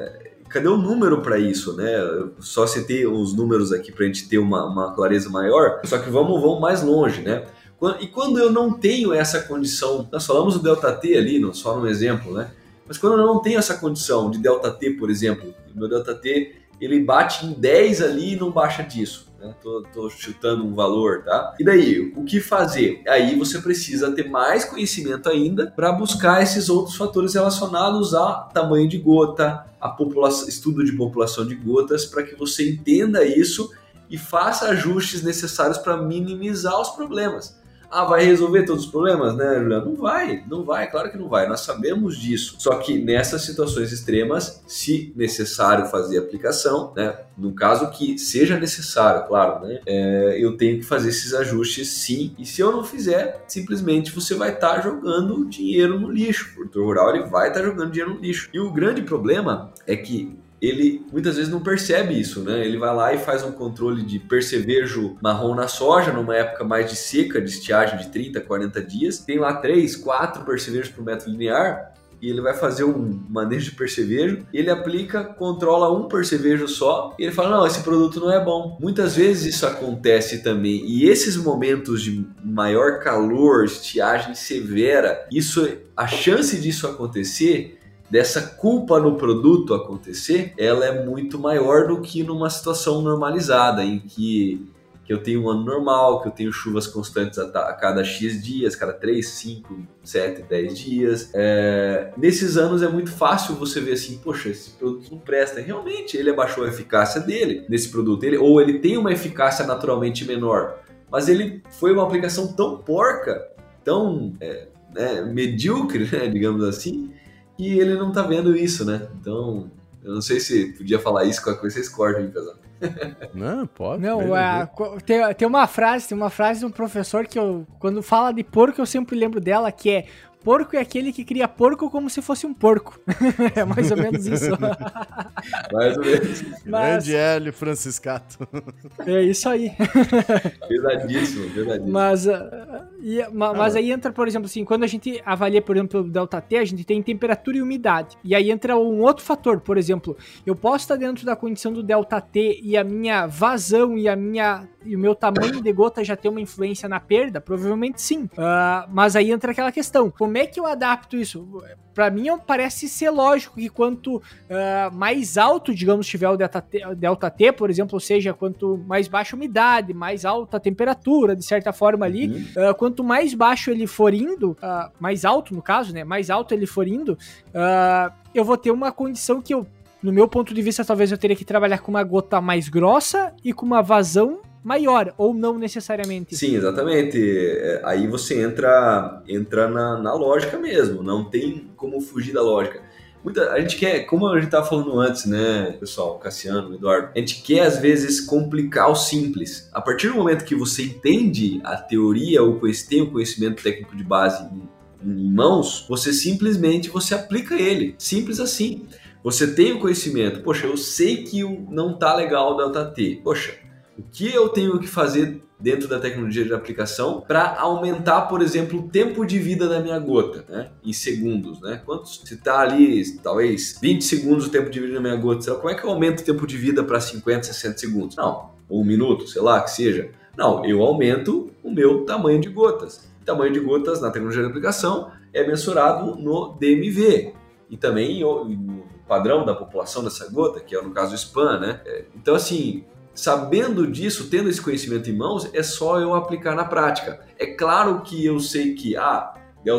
cadê o número para isso, né? Eu só citei os números aqui para a gente ter uma, uma clareza maior, só que vamos, vamos mais longe, né? E quando eu não tenho essa condição, nós falamos do ΔT ali, não, só no exemplo, né? Mas quando eu não tenho essa condição de ΔT, por exemplo, o meu ΔT ele bate em dez ali e não baixa disso, né? Tô, tô chutando um valor, tá? E daí, o que fazer? Aí você precisa ter mais conhecimento ainda para buscar esses outros fatores relacionados a tamanho de gota, a população, estudo de população de gotas, para que você entenda isso e faça ajustes necessários para minimizar os problemas. Ah, vai resolver todos os problemas, né, Juliano? Não vai, não vai, claro que não vai, nós sabemos disso. Só que nessas situações extremas, se necessário fazer aplicação, né, no caso que seja necessário, claro, né, é, eu tenho que fazer esses ajustes sim, e se eu não fizer, simplesmente você vai estar tá jogando dinheiro no lixo. O produtor rural ele vai estar tá jogando dinheiro no lixo. E o grande problema é que ele muitas vezes não percebe isso, né? Ele vai lá e faz um controle de percevejo marrom na soja, numa época mais de seca, de estiagem de trinta, quarenta dias. Tem lá três, quatro percevejos por metro linear e ele vai fazer um manejo de percevejo. Ele aplica, controla um percevejo só e ele fala, não, esse produto não é bom. Muitas vezes isso acontece também. E esses momentos de maior calor, estiagem severa, isso, a chance disso acontecer, dessa culpa no produto acontecer, ela é muito maior do que numa situação normalizada, em que, que eu tenho um ano normal, que eu tenho chuvas constantes a, a cada X dias, cada três, cinco, sete, dez dias. É, nesses anos é muito fácil você ver assim, poxa, esse produto não presta. Realmente, ele abaixou a eficácia dele, nesse produto, ele, ou ele tem uma eficácia naturalmente menor, mas ele foi uma aplicação tão porca, tão é, né, medíocre, né, digamos assim, e ele não tá vendo isso, né? Então, eu não sei se podia falar isso, qualquer coisa vocês cortam, hein, pessoal? Não, pode. Não, é, tem, tem uma frase, tem uma frase de um professor que eu, quando fala de porco, eu sempre lembro dela, que é: porco é aquele que cria porco como se fosse um porco. É mais ou menos isso. Mais ou menos. Mas... Grande Hélio Franciscato. É isso aí. Verdadíssimo, verdadíssimo. Mas, uh, e, ma, ah, mas aí entra, por exemplo, assim, quando a gente avalia, por exemplo, o ΔT, a gente tem temperatura e umidade. E aí entra um outro fator, por exemplo, eu posso estar dentro da condição do ΔT e a minha vazão e, a minha, e o meu tamanho de gota já tem uma influência na perda? Provavelmente sim. Uh, mas aí entra aquela questão, como é que eu adapto isso? Para mim, parece ser lógico que quanto uh, mais alto, digamos, tiver o ΔT, por exemplo, ou seja, quanto mais baixa a umidade, mais alta a temperatura, de certa forma ali, uhum. uh, quanto mais baixo ele for indo, uh, mais alto no caso, né, mais alto ele for indo, uh, eu vou ter uma condição que eu, no meu ponto de vista, talvez eu teria que trabalhar com uma gota mais grossa e com uma vazão maior, ou não necessariamente. Sim, exatamente. Aí você entra, entra na, na lógica mesmo, não tem como fugir da lógica. Muita, a gente quer, como a gente estava falando antes, né, pessoal, Cassiano, Eduardo, a gente quer às vezes complicar o simples. A partir do momento que você entende a teoria ou tem o conhecimento técnico de base em, em mãos, você simplesmente você aplica ele, simples assim. Você tem o conhecimento, poxa, eu sei que não tá legal o ΔT, poxa, o que eu tenho que fazer dentro da tecnologia de aplicação para aumentar, por exemplo, o tempo de vida da minha gota, né? Em segundos, né? Quantos? Se está ali, talvez, vinte segundos o tempo de vida da minha gota, sei lá, como é que eu aumento o tempo de vida para cinquenta, sessenta segundos? Não, ou um minuto, sei lá, que seja. Não, eu aumento o meu tamanho de gotas. O tamanho de gotas na tecnologia de aplicação é mensurado no D M V e também no padrão da população dessa gota, que é no caso o SPAN, né? Então, assim, sabendo disso, tendo esse conhecimento em mãos, é só eu aplicar na prática. É claro que eu sei que ah,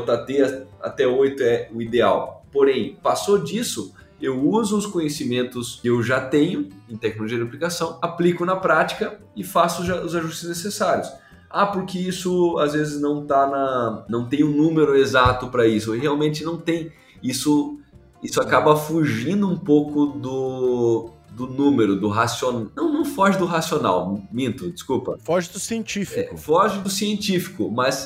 ΔT até oito é o ideal. Porém, passou disso, eu uso os conhecimentos que eu já tenho em tecnologia de aplicação, aplico na prática e faço os ajustes necessários. Ah, porque isso às vezes não tá na, não tem um número exato para isso. E realmente não tem. Isso, isso acaba fugindo um pouco do... do número, do racional. Não, não foge do racional, minto, desculpa. Foge do científico. É, foge do científico, mas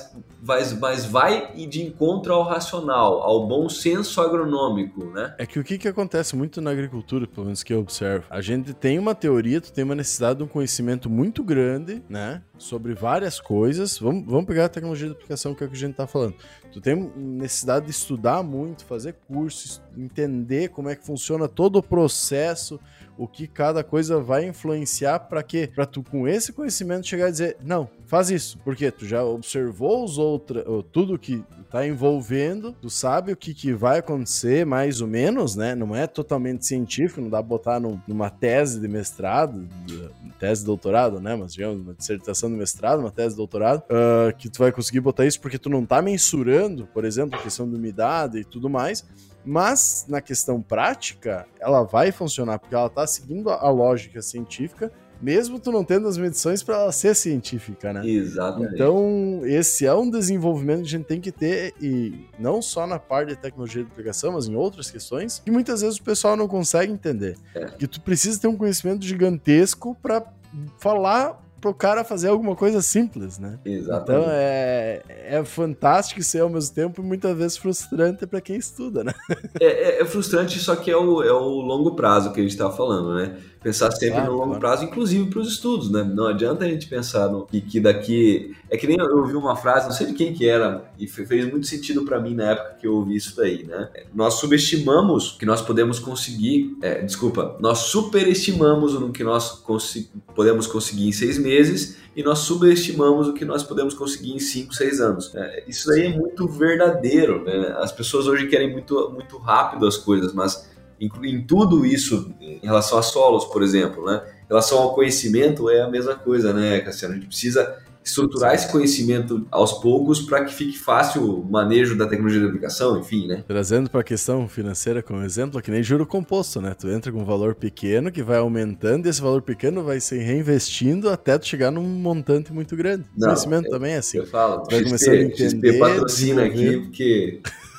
mas, mas vai de encontro ao racional, ao bom senso agronômico, né? É que o que, que acontece muito na agricultura, pelo menos que eu observo, a gente tem uma teoria, tu tem uma necessidade de um conhecimento muito grande, né, sobre várias coisas. Vamos, vamos pegar a tecnologia de aplicação, que é o que a gente tá falando. Tu tem necessidade de estudar muito, fazer cursos, entender como é que funciona todo o processo, o que cada coisa vai influenciar para quê? Para tu, com esse conhecimento, chegar e dizer, não, faz isso. Porque tu já observou os outros, tudo que tá envolvendo, tu sabe o que, que vai acontecer, mais ou menos, né? Não é totalmente científico, não dá pra botar num, numa tese de mestrado, tese de doutorado, né? Mas, digamos, uma dissertação de mestrado, uma tese de doutorado, uh, que tu vai conseguir botar isso porque tu não tá mensurando, por exemplo, a questão de umidade e tudo mais. Mas, na questão prática, ela vai funcionar, porque ela tá seguindo a lógica científica, mesmo tu não tendo as medições para ela ser científica, né? Exatamente. Então, esse é um desenvolvimento que a gente tem que ter, e não só na parte de tecnologia de aplicação, mas em outras questões, que muitas vezes o pessoal não consegue entender. É. Que tu precisa ter um conhecimento gigantesco para falar pro cara fazer alguma coisa simples, né? Exatamente. Então é, é fantástico e ser ao mesmo tempo muitas vezes frustrante para quem estuda, né? É, é, é frustrante, só que é o, é o longo prazo que a gente tá falando, né? Pensar sempre claro, no longo claro. prazo, inclusive para os estudos, né? Não adianta a gente pensar no que, que daqui... É que nem eu ouvi uma frase, não sei de quem que era, e fez muito sentido para mim na época que eu ouvi isso daí, né? Nós subestimamos que nós podemos conseguir... É, desculpa, nós superestimamos o que nós consi- podemos conseguir em seis meses e nós subestimamos o que nós podemos conseguir em cinco, seis anos. É, isso daí é muito verdadeiro, né? As pessoas hoje querem muito, muito rápido as coisas, mas... em tudo isso, em relação a solos, por exemplo, né? Em relação ao conhecimento, é a mesma coisa, né, Cassiano? A gente precisa estruturar esse conhecimento aos poucos para que fique fácil o manejo da tecnologia de aplicação, enfim, né? Trazendo para a questão financeira como exemplo, é que nem juro composto, né? Tu entra com um valor pequeno que vai aumentando e esse valor pequeno vai se reinvestindo até tu chegar num montante muito grande. Não, o conhecimento eu, também é assim. Eu falo, tu vai X P, começando a entender, X P patrocina aqui, porque...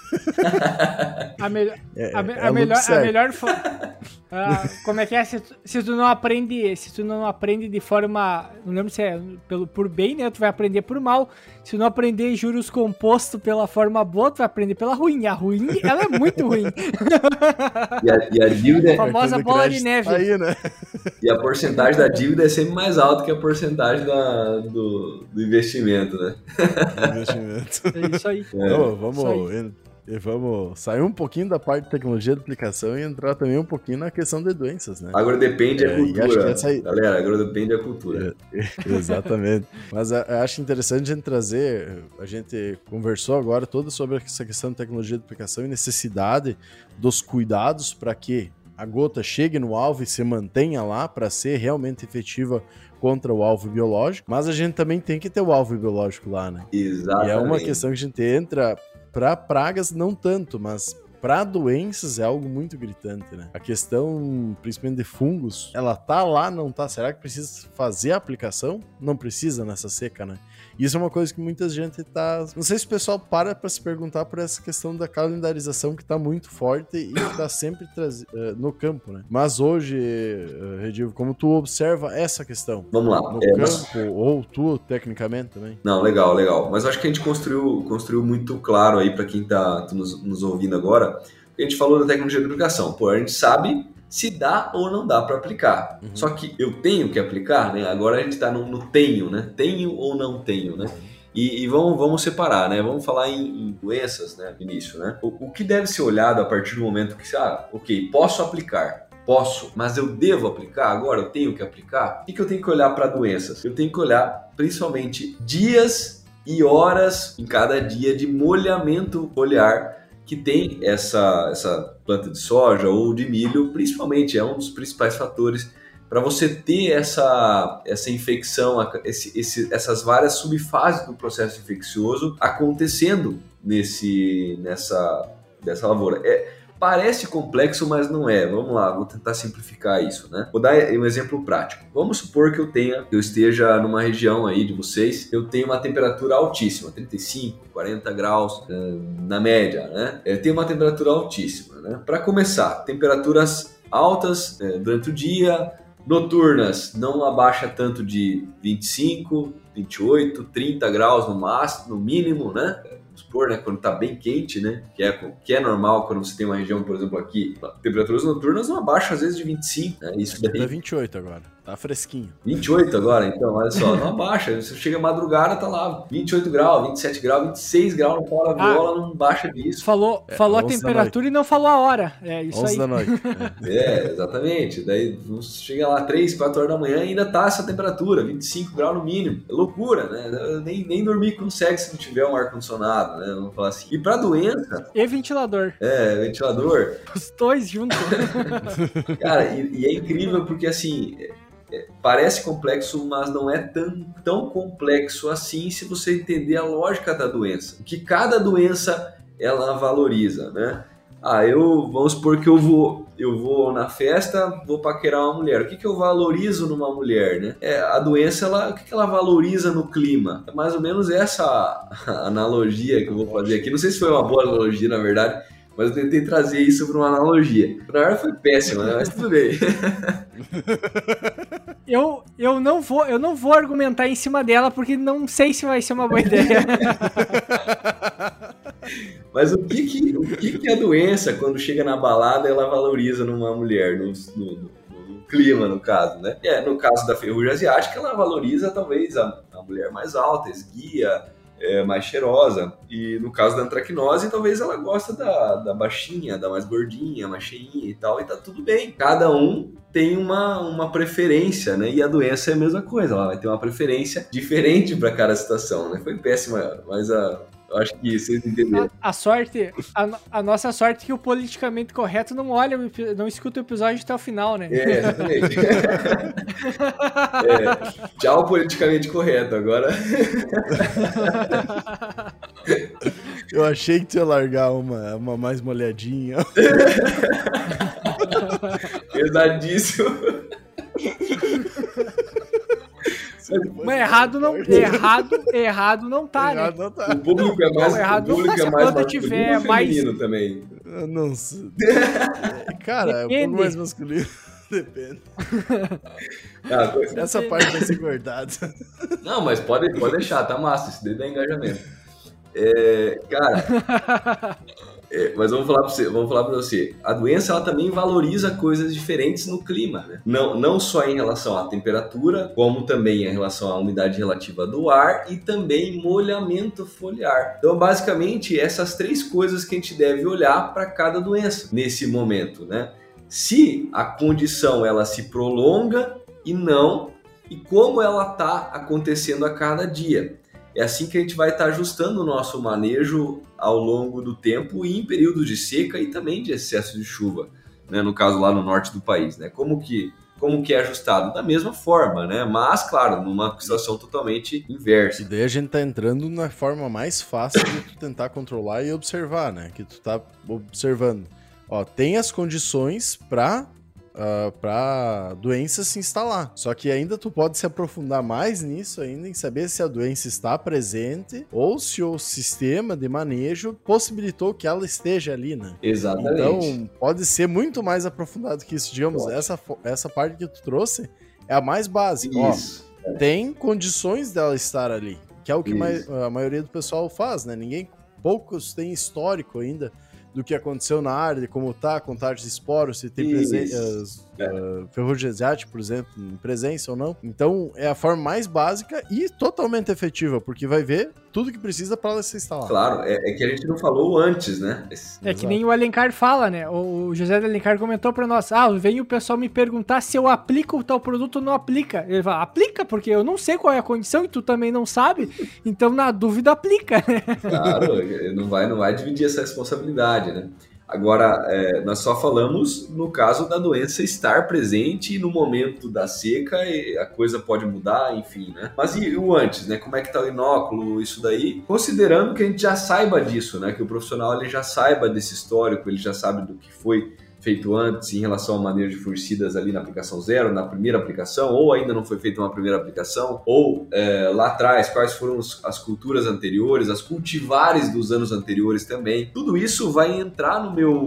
a, me é, a, me é a melhor, a melhor fo- uh, como é que é? Se tu, se tu não aprende, se tu não aprende de forma, não lembro se é pelo, por bem, né? Tu vai aprender por mal. Se tu não aprender juros compostos pela forma boa, tu vai aprender pela ruim. A ruim, ela é muito ruim. E a, e a dívida, a famosa bola de neve. Aí, né? E a porcentagem da dívida é sempre mais alta que a porcentagem da, do, do investimento, né? Do investimento. É isso aí. É. Então, vamos isso aí. E vamos sair um pouquinho da parte de tecnologia de aplicação e entrar também um pouquinho na questão de doenças, né? Agrodepende é, a cultura, essa aí... galera, agrodepende a cultura. É, exatamente. Mas eu acho interessante a gente trazer, a gente conversou agora toda sobre essa questão de tecnologia de aplicação e necessidade dos cuidados para que a gota chegue no alvo e se mantenha lá para ser realmente efetiva contra o alvo biológico, mas a gente também tem que ter o alvo biológico lá, né? Exatamente. E é uma questão que a gente entra... Para pragas, não tanto, mas para doenças é algo muito gritante, né? A questão, principalmente de fungos, ela tá lá, não tá? Será que precisa fazer a aplicação? Não precisa nessa seca, né? Isso é uma coisa que muita gente tá... Não sei se o pessoal para para se perguntar por essa questão da calendarização que tá muito forte e que tá sempre traz... no campo, né? Mas hoje, Redivo, como tu observa essa questão? Vamos lá. No é, campo, mas... ou tu, tecnicamente, também? Não, legal, legal. Mas eu acho que a gente construiu, construiu muito claro aí para quem tá nos, nos ouvindo agora. A gente falou da tecnologia de aplicação. Pô, a gente sabe se dá ou não dá para aplicar. Uhum. Só que eu tenho que aplicar, né? Agora a gente está no, no tenho, né? Tenho ou não tenho, né? E, e vamos, vamos separar, né? Vamos falar em, em doenças, né? No início, né? O, o que deve ser olhado a partir do momento que, ah, ok, posso aplicar. Posso, mas eu devo aplicar agora? Eu tenho que aplicar? O que, que eu tenho que olhar para doenças? Eu tenho que olhar principalmente dias e horas em cada dia de molhamento foliar que tem essa, essa planta de soja ou de milho, principalmente, é um dos principais fatores para você ter essa, essa infecção, esse, esse, essas várias subfases do processo infeccioso acontecendo nesse, nessa, nessa lavoura. É, parece complexo, mas não é. Vamos lá, vou tentar simplificar isso, né? Vou dar um exemplo prático. Vamos supor que eu tenha, eu esteja numa região aí de vocês, eu tenho uma temperatura altíssima, trinta e cinco, quarenta graus na média, né? Eu tenho uma temperatura altíssima, né? Para começar, temperaturas altas durante o dia, Noturnas não abaixa tanto de vinte e cinco, vinte e oito, trinta graus no máximo, no mínimo, né? Vamos supor, né? Quando tá bem quente, né? Que é, que é normal quando você tem uma região, por exemplo, aqui, temperaturas noturnas não abaixam às vezes de vinte e cinco, né? Isso daí. Tá vinte e oito agora, tá fresquinho. vinte e oito agora, então, olha só, não abaixa. Você chega madrugada, tá lá vinte e oito graus, vinte e sete graus, vinte e seis graus no pau da viola, ah, não baixa disso. Falou, é, falou a temperatura e não falou a hora. É isso onze aí. da noite. É. é, exatamente. Daí você chega lá três, quatro horas da manhã e ainda tá essa temperatura, vinte e cinco graus no mínimo. É loucura, né? Eu nem, nem dormir consegue se não tiver um ar-condicionado, né? Vamos falar assim. E pra doença... E ventilador. É, ventilador. Os dois juntos. Cara, e, e é incrível porque, assim, é, parece complexo, mas não é tão, tão complexo assim se você entender a lógica da doença. O que cada doença, ela valoriza, né? Ah, eu, vamos supor que eu vou, eu vou na festa, vou paquerar uma mulher. O que, que eu valorizo numa mulher, né? É, a doença, ela, o que, que ela valoriza no clima? É mais ou menos essa analogia que eu vou fazer aqui. Não sei se foi uma boa analogia, na verdade, mas eu tentei trazer isso para uma analogia. Na verdade foi péssima, né? Mas tudo bem. Eu, eu, não vou, eu não vou argumentar em cima dela, porque não sei se vai ser uma boa ideia. Mas o que que, o que que a doença, quando chega na balada, ela valoriza numa mulher, no, no, no clima, no caso, né? É, no caso da ferrugem asiática, ela valoriza talvez a, a mulher mais alta, esguia, é, mais cheirosa. E no caso da antracnose, talvez ela gosta da, da baixinha, da mais gordinha, mais cheinha e tal, e tá tudo bem. Cada um tem uma, uma preferência, né? E a doença é a mesma coisa, ela vai ter uma preferência diferente para cada situação, né? Foi péssima, mas a... Eu acho que vocês entenderam. A, a sorte, a, a nossa sorte é que o politicamente correto não olha, não escuta o episódio até o final, né? É, exatamente. é, tchau, politicamente correto. Agora. Eu achei que tu ia largar uma, uma mais molhadinha. Pesadíssimo. Mas errado não, errado, errado não tá, errado né? Não tá. O público é mais, errado o público não tá, é mais quando masculino tiver ou mais feminino também. Eu não sei. Cara, Depende. é um pouco mais masculino. Depende. Ah, coisa... Essa parte vai ser guardada. Não, mas pode, pode deixar, tá massa. Isso daí dá engajamento. É, cara... É, mas vamos falar para você, vamos falar para você. A doença ela também valoriza coisas diferentes no clima, né? Não, não só em relação à temperatura, como também em relação à umidade relativa do ar e também molhamento foliar. Então, basicamente, essas três coisas que a gente deve olhar para cada doença nesse momento, né? Se a condição ela se prolonga e não, e como ela está acontecendo a cada dia. É assim que a gente vai estar ajustando o nosso manejo ao longo do tempo e em períodos de seca e também de excesso de chuva, né? No caso lá no norte do país, né? Como que, como que é ajustado? Da mesma forma, né? Mas, claro, numa situação totalmente inversa. E daí a gente tá entrando na forma mais fácil de tu tentar controlar e observar, né? Que tu tá observando. Ó, tem as condições para Uh, para doença se instalar. Só que ainda tu pode se aprofundar mais nisso ainda, em saber se a doença está presente ou se o sistema de manejo possibilitou que ela esteja ali, né? Exatamente. Então, pode ser muito mais aprofundado que isso. Digamos, essa, essa parte que tu trouxe é a mais básica. Isso. Ó, tem condições dela estar ali, que é o que Isso. a maioria do pessoal faz, né? Ninguém, poucos têm histórico ainda do que aconteceu na área, de como tá a contagem de esporos, se tem presença, uh, ferrugem asiática, por exemplo, em presença ou não. Então, é a forma mais básica e totalmente efetiva, porque vai ver tudo que precisa para ela se instalar. Claro, é, é que a gente não falou antes, né? Esse... É que nem o Alencar fala, né? O José de Alencar comentou para nós, ah, vem o pessoal me perguntar se eu aplico o tal produto ou não aplica. Ele fala, aplica, porque eu não sei qual é a condição e tu também não sabe, então na dúvida aplica, né? Claro, não vai, não vai dividir essa responsabilidade, né? Agora, é, nós só falamos no caso da doença estar presente e no momento da seca a coisa pode mudar, enfim, né? Mas e o antes, né? Como é que tá o inóculo, isso daí? Considerando que a gente já saiba disso, né? Que o profissional ele já saiba desse histórico, ele já sabe do que foi feito antes em relação ao manejo de fungicidas ali na aplicação zero, na primeira aplicação, ou ainda não foi feita uma primeira aplicação, ou é, lá atrás, quais foram os, as culturas anteriores, as cultivares dos anos anteriores também. Tudo isso vai entrar no meu,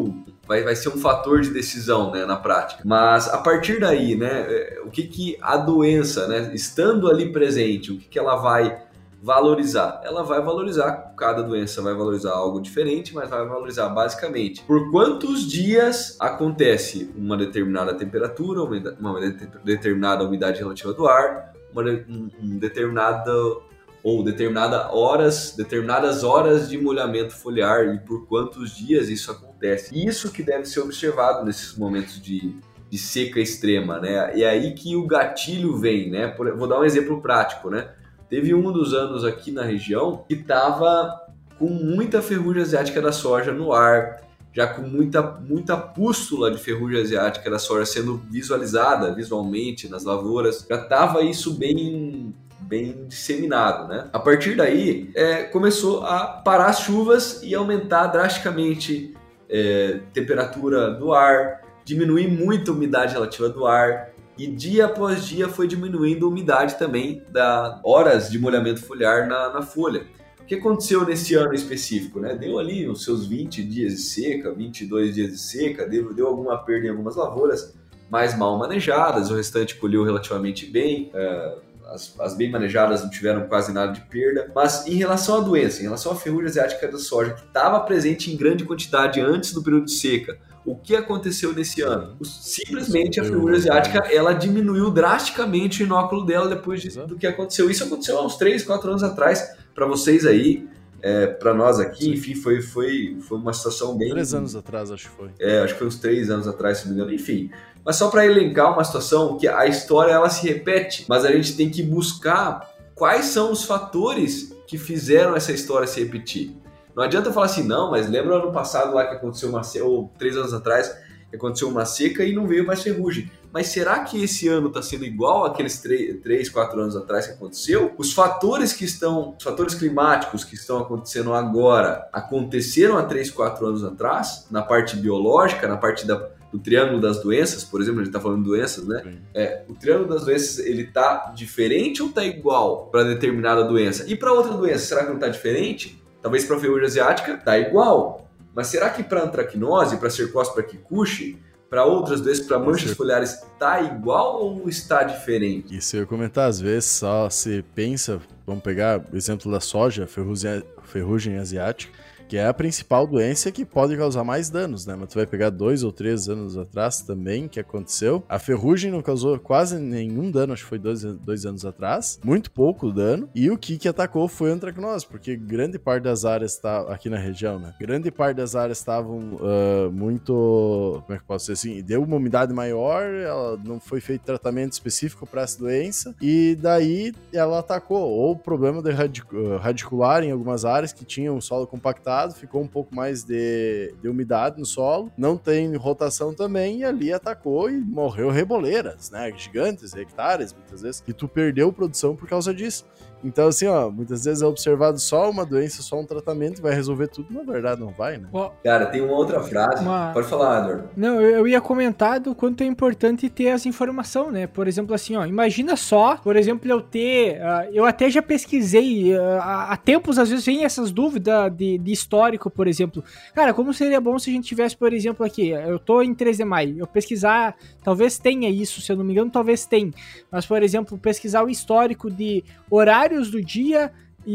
vai, vai ser um fator de decisão, né, na prática. Mas a partir daí, né, o que, que a doença, né, estando ali presente, o que, que ela vai valorizar? Ela vai valorizar, cada doença vai valorizar algo diferente, mas vai valorizar basicamente por quantos dias acontece uma determinada temperatura, uma determinada umidade relativa do ar, uma, um, um determinado ou determinada horas, determinadas horas de molhamento foliar e por quantos dias isso acontece. Isso que deve ser observado nesses momentos de, de seca extrema, né? E é aí que o gatilho vem, né? Por, vou dar um exemplo prático, né? Teve um dos anos aqui na região que estava com muita ferrugem asiática da soja no ar, já com muita, muita pústula de ferrugem asiática da soja sendo visualizada visualmente nas lavouras. Já estava isso bem... bem disseminado, né? A partir daí, é, começou a parar as chuvas e aumentar drasticamente é, temperatura do ar, diminuir muito a umidade relativa do ar e dia após dia foi diminuindo a umidade também das horas de molhamento foliar na, na folha. O que aconteceu nesse ano específico, né? Deu ali os seus vinte dias de seca, vinte e dois dias de seca, deu, deu alguma perda em algumas lavouras mais mal manejadas, o restante colheu relativamente bem, é, As, as bem manejadas não tiveram quase nada de perda, mas em relação à doença, em relação à ferrugem asiática da soja, que estava presente em grande quantidade antes do período de seca, o que aconteceu nesse ano? Simplesmente a ferrugem asiática ela diminuiu drasticamente o inóculo dela depois de, do que aconteceu. Isso aconteceu há uns três, quatro anos atrás, para vocês aí, é, para nós aqui, enfim, foi, foi, foi uma situação bem... Três anos atrás, acho que foi. É, acho que foi uns três anos atrás, se não me engano, enfim... Mas só para elencar uma situação que a história ela se repete, mas a gente tem que buscar quais são os fatores que fizeram essa história se repetir. Não adianta falar assim, não, mas lembra ano passado lá que aconteceu uma seca, ou três anos atrás, que aconteceu uma seca e não veio mais ferrugem. Mas será que esse ano está sendo igual àqueles três, quatro anos atrás que aconteceu? Os fatores que estão, os fatores climáticos que estão acontecendo agora, aconteceram há três, quatro anos atrás, na parte biológica, na parte da o triângulo das doenças, por exemplo, a gente está falando de doenças, né? É, o triângulo das doenças, ele tá diferente ou tá igual para determinada doença? E para outra doença, será que não tá diferente? Talvez para a ferrugem asiática tá igual. Mas será que para antracnose, para cercose, para kikuchi, para outras doenças, para manchas foliares, tá igual ou está diferente? Isso eu ia comentar, às vezes só se pensa, vamos pegar o exemplo da soja, ferrugem, ferrugem asiática, que é a principal doença que pode causar mais danos, né? Mas tu vai pegar dois ou três anos atrás também, que aconteceu. A ferrugem não causou quase nenhum dano, acho que foi dois, dois anos atrás. Muito pouco dano. E o que que atacou foi a antracnose, porque grande parte das áreas tá aqui na região, né? Grande parte das áreas estavam uh, muito... Como é que eu posso dizer assim? Deu uma umidade maior, ela não foi feito tratamento específico para essa doença, e daí ela atacou. Ou problema de radic- radicular em algumas áreas que tinham o solo compactado, ficou um pouco mais de, de umidade no solo, não tem rotação também, e ali atacou e morreu reboleiras, né, gigantes, hectares, muitas vezes, e tu perdeu produção por causa disso. Então, assim, ó, muitas vezes é observado só uma doença, só um tratamento, vai resolver tudo, na verdade não vai, né? Cara, tem uma outra frase, uma... pode falar, Eduardo. Não, eu ia comentar do quanto é importante ter essa informação, né? Por exemplo, assim, ó, imagina só, por exemplo, eu ter, uh, eu até já pesquisei, uh, há tempos, às vezes, vem essas dúvidas de, de histórico, por exemplo. Cara, como seria bom se a gente tivesse, por exemplo, aqui, eu tô em três de maio, eu pesquisar, talvez tenha isso, se eu não me engano, talvez tenha, mas, por exemplo, pesquisar o histórico de horários do dia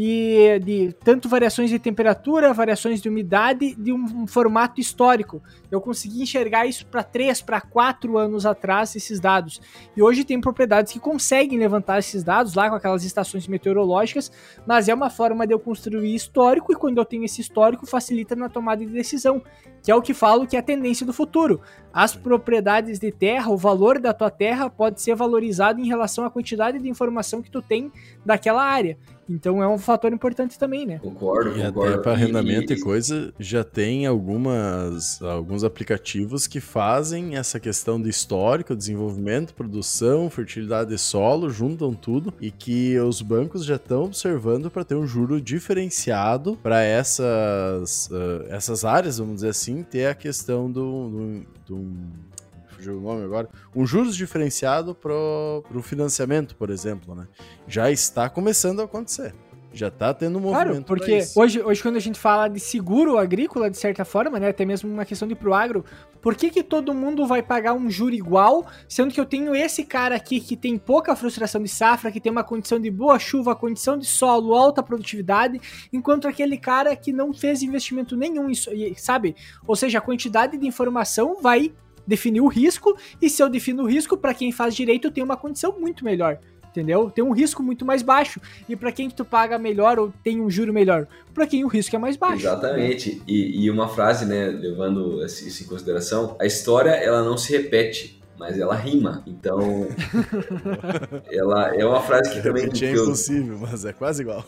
e de tanto variações de temperatura, variações de umidade, de um, um formato histórico. Eu consegui enxergar isso para três, para quatro anos atrás, esses dados. E hoje tem propriedades que conseguem levantar esses dados lá com aquelas estações meteorológicas, mas é uma forma de eu construir histórico, e quando eu tenho esse histórico, facilita na tomada de decisão, que é o que falo que é a tendência do futuro. As propriedades de terra, o valor da tua terra pode ser valorizado em relação à quantidade de informação que tu tem daquela área. Então é um fator importante também, né? Concordo, e concordo. E até para arrendamento e, e coisa, já tem algumas, alguns aplicativos que fazem essa questão de histórico, desenvolvimento, produção, fertilidade de solo, juntam tudo, e que os bancos já estão observando para ter um juro diferenciado para essas, uh, essas áreas, vamos dizer assim, ter a questão do... do, do fugiu o nome agora, um juros diferenciado pro, pro financiamento, por exemplo, né? Já está começando a acontecer. Já tá tendo um movimento. Claro, porque hoje, hoje quando a gente fala de seguro agrícola, de certa forma, né, até mesmo uma questão de ir pro agro, por que que todo mundo vai pagar um juro igual, sendo que eu tenho esse cara aqui que tem pouca frustração de safra, que tem uma condição de boa chuva, condição de solo, alta produtividade, enquanto aquele cara que não fez investimento nenhum, sabe? Ou seja, a quantidade de informação vai definir o risco, e se eu defino o risco, para quem faz direito, tem uma condição muito melhor. Entendeu? Tem um risco muito mais baixo. E para quem que tu paga melhor ou tem um juro melhor? Para quem o risco é mais baixo. Exatamente. Né? E, e uma frase, né, levando isso em consideração, a história ela não se repete, mas ela rima. Então, ela é uma frase que também... É impossível, mas é quase igual.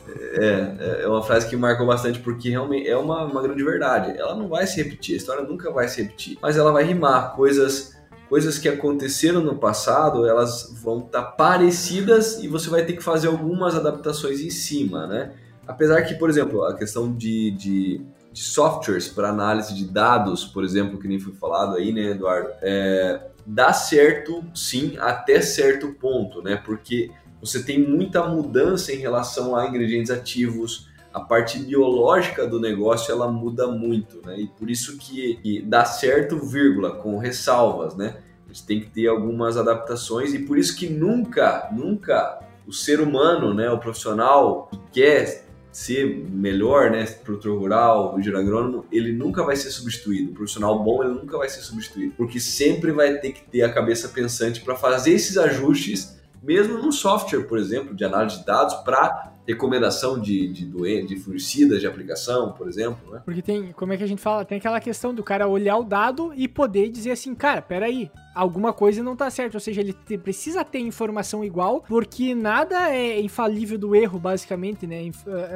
É, é uma frase que marcou bastante porque realmente é uma, uma grande verdade. Ela não vai se repetir, a história nunca vai se repetir, mas ela vai rimar. Coisas... Coisas que aconteceram no passado, elas vão estar tá parecidas e você vai ter que fazer algumas adaptações em cima, né? Apesar que, por exemplo, a questão de, de, de softwares para análise de dados, por exemplo, que nem foi falado aí, né, Eduardo? É, dá certo, sim, até certo ponto, né? Porque você tem muita mudança em relação a ingredientes ativos, a parte biológica do negócio ela muda muito, né? E por isso que, que dá certo, vírgula, com ressalvas, né? A gente tem que ter algumas adaptações e por isso que nunca, nunca o ser humano, né, o profissional que quer ser melhor, né, produtor rural, o engenheiro agrônomo, ele nunca vai ser substituído. O profissional bom, ele nunca vai ser substituído, porque sempre vai ter que ter a cabeça pensante para fazer esses ajustes, mesmo no software, por exemplo, de análise de dados, para recomendação de, de, doen- de fungicidas de aplicação, por exemplo, né? Porque tem, como é que a gente fala? Tem aquela questão do cara olhar o dado e poder dizer assim, cara, peraí, alguma coisa não tá certa. Ou seja, ele te, precisa ter informação igual, porque nada é infalível do erro, basicamente, né?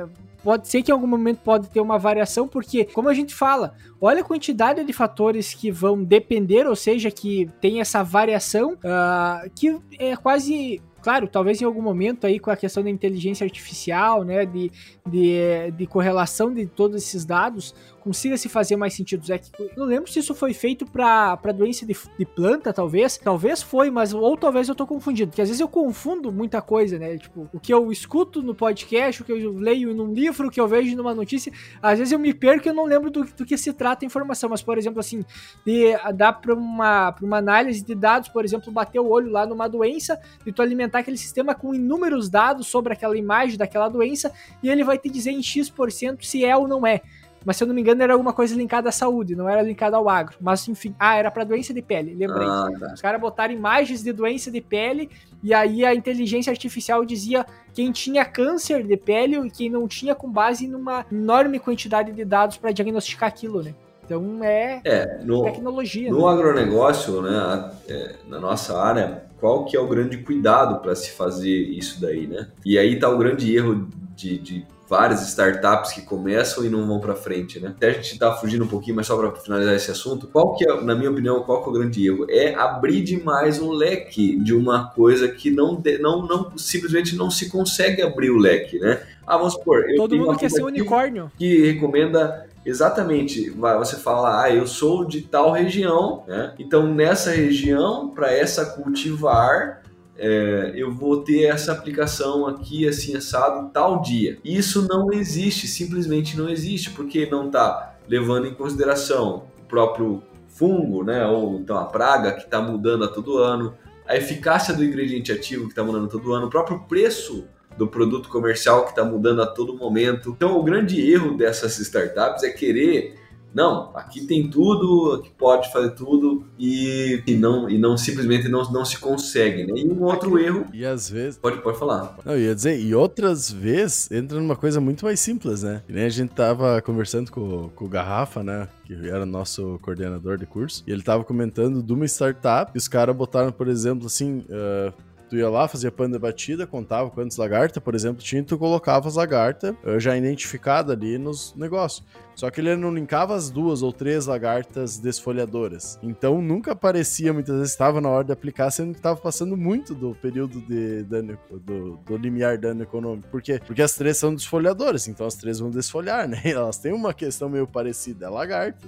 Pode ser que em algum momento pode ter uma variação, porque, como a gente fala, olha a quantidade de fatores que vão depender, ou seja, que tem essa variação, uh, que é quase... Claro, talvez em algum momento aí com a questão da inteligência artificial, né, de, de, de correlação de todos esses dados, consiga se fazer mais sentido. É que eu não lembro se isso foi feito para doença de, de planta, talvez. Talvez foi, mas ou talvez eu tô confundido, porque às vezes eu confundo muita coisa, né? Tipo, o que eu escuto no podcast, o que eu leio num livro, o que eu vejo numa notícia, às vezes eu me perco e eu não lembro do, do que se trata a informação. Mas, por exemplo, assim, de, dá para uma, pra uma análise de dados, por exemplo, bater o olho lá numa doença e tu alimentar aquele sistema com inúmeros dados sobre aquela imagem daquela doença e ele vai te dizer em X% se é ou não é. Mas se eu não me engano era alguma coisa linkada à saúde, não era linkada ao agro. Mas enfim, ah, era para doença de pele, lembrei. Ah, tá. Os caras botaram imagens de doença de pele e aí a inteligência artificial dizia quem tinha câncer de pele e quem não tinha, com base numa enorme quantidade de dados para diagnosticar aquilo, né? Então é, é no, tecnologia. No né? agronegócio, né, é, na nossa área, qual que é o grande cuidado para se fazer isso daí, né? E aí está o grande erro de, de várias startups que começam e não vão para frente, né? Até a gente está fugindo um pouquinho, mas só para finalizar esse assunto, qual que é, na minha opinião, qual que é o grande erro? É abrir demais o leque de uma coisa que não, não, não simplesmente não se consegue abrir o leque, né? Ah, vamos supor, eu todo tenho mundo uma quer ser unicórnio que recomenda exatamente, você fala, ah, eu sou de tal região, né? Então nessa região, para essa cultivar, é, eu vou ter essa aplicação aqui, assim, assado, tal dia. Isso não existe, simplesmente não existe, porque não está levando em consideração o próprio fungo, né? Ou então a praga que está mudando a todo ano, a eficácia do ingrediente ativo que está mudando a todo ano, o próprio preço do produto comercial que está mudando a todo momento. Então, o grande erro dessas startups é querer, não, aqui tem tudo, aqui pode fazer tudo e, e, não, e não simplesmente não, não se consegue, né? E um outro aqui, erro... E às vezes... Pode, pode falar. Não, eu ia dizer, e outras vezes entra numa coisa muito mais simples, né? E nem a gente tava conversando com, com o Garrafa, né? Que era nosso coordenador de curso, e ele tava comentando de uma startup, e os caras botaram, por exemplo, assim... Uh, tu ia lá, fazia pano de batida, contava quantas lagartas, por exemplo, tinha, tu colocava as lagartas já identificadas ali nos negócios. Só que ele não linkava as duas ou três lagartas desfolhadoras. Então nunca aparecia, muitas vezes estava na hora de aplicar, sendo que estava passando muito do período de dano, do, do limiar dano econômico. Por quê? Porque as três são desfolhadoras, então as três vão desfolhar, né? Elas têm uma questão meio parecida, é lagartas.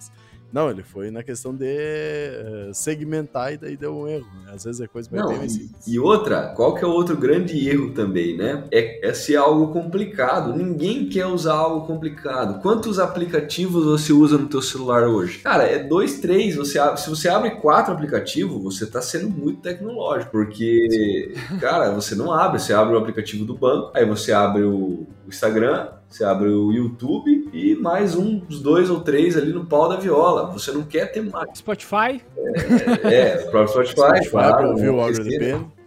Não, ele foi na questão de uh, segmentar e daí deu um erro, né? Às vezes é coisa bem, Não, bem e, simples. e outra, qual que é o outro grande erro também, né? É, é ser algo complicado. Ninguém quer usar algo complicado. Quantos aplicativos você usa no teu celular hoje? Cara, é dois, três. Você abre, se você abre quatro aplicativos, você tá sendo muito tecnológico. Porque, cara, você não abre. Você abre o aplicativo do banco, aí você abre o, o Instagram, você abre o YouTube e mais um, uns dois ou três ali no pau da viola. Você não quer ter mais. Spotify? É, é o próprio Spotify, Spotify claro. para ouvir o não áudio de esquecer. pena.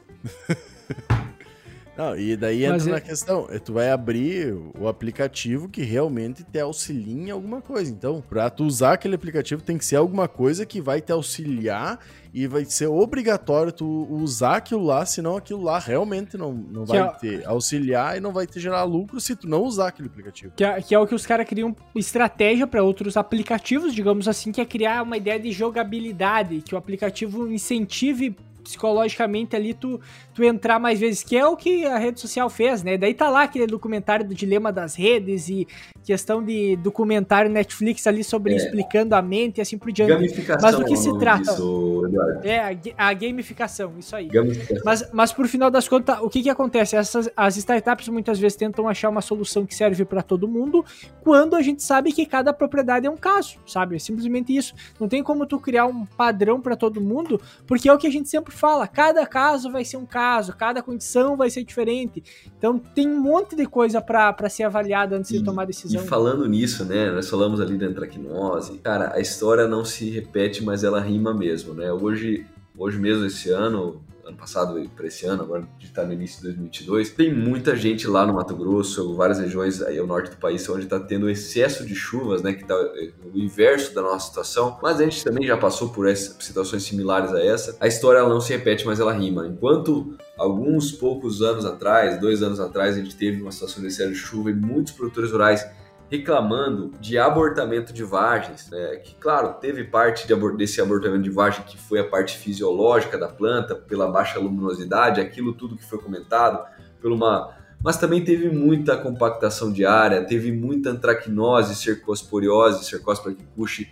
Não, e daí entra Mas é- na questão, é, tu vai abrir o aplicativo que realmente te auxilia em alguma coisa. Então, pra tu usar aquele aplicativo, tem que ser alguma coisa que vai te auxiliar e vai ser obrigatório tu usar aquilo lá, senão aquilo lá realmente não, não Que vai é- te auxiliar e não vai te gerar lucro se tu não usar aquele aplicativo. Que é, que é o que os caras criam estratégia para outros aplicativos, digamos assim, que é criar uma ideia de jogabilidade, que o aplicativo incentive psicologicamente ali tu, tu entrar mais vezes, que é o que a rede social fez, né? Daí tá lá aquele documentário do dilema das redes e questão de documentário Netflix ali sobre É. explicando a mente e assim por diante. Gamificação Mas do que é o se nome trata? disso, Eduardo. É, a, ga- a gamificação, isso aí. Gamificação. Mas, mas por final das contas, o que que acontece? Essas, as startups muitas vezes tentam achar uma solução que serve para todo mundo, quando a gente sabe que cada propriedade é um caso, sabe? É simplesmente isso. Não tem como tu criar um padrão para todo mundo, porque é o que a gente sempre fala, cada caso vai ser um caso, cada condição vai ser diferente. Então tem um monte de coisa para ser avaliada antes E, de tomar e decisão. falando nisso, né, nós falamos ali da antracnose, cara, a história não se repete, mas ela rima mesmo, né? Hoje, hoje mesmo, esse ano, ano passado e para esse ano, agora a gente está no início de dois mil e vinte e dois, tem muita gente lá no Mato Grosso, várias regiões aí ao norte do país, onde está tendo excesso de chuvas, né, que tá o inverso da nossa situação, mas a gente também já passou por essa, situações similares a essa. A história ela não se repete, mas ela rima. Enquanto alguns poucos anos atrás, dois anos atrás, a gente teve uma situação de excesso de chuva e muitos produtores rurais reclamando de abortamento de vagens, né? Que claro, teve parte de abor- desse abortamento de vagem que foi a parte fisiológica da planta, pela baixa luminosidade, aquilo tudo que foi comentado, por uma... mas também teve muita compactação de área, teve muita antracnose, cercosporiose, cercospora kikuchi,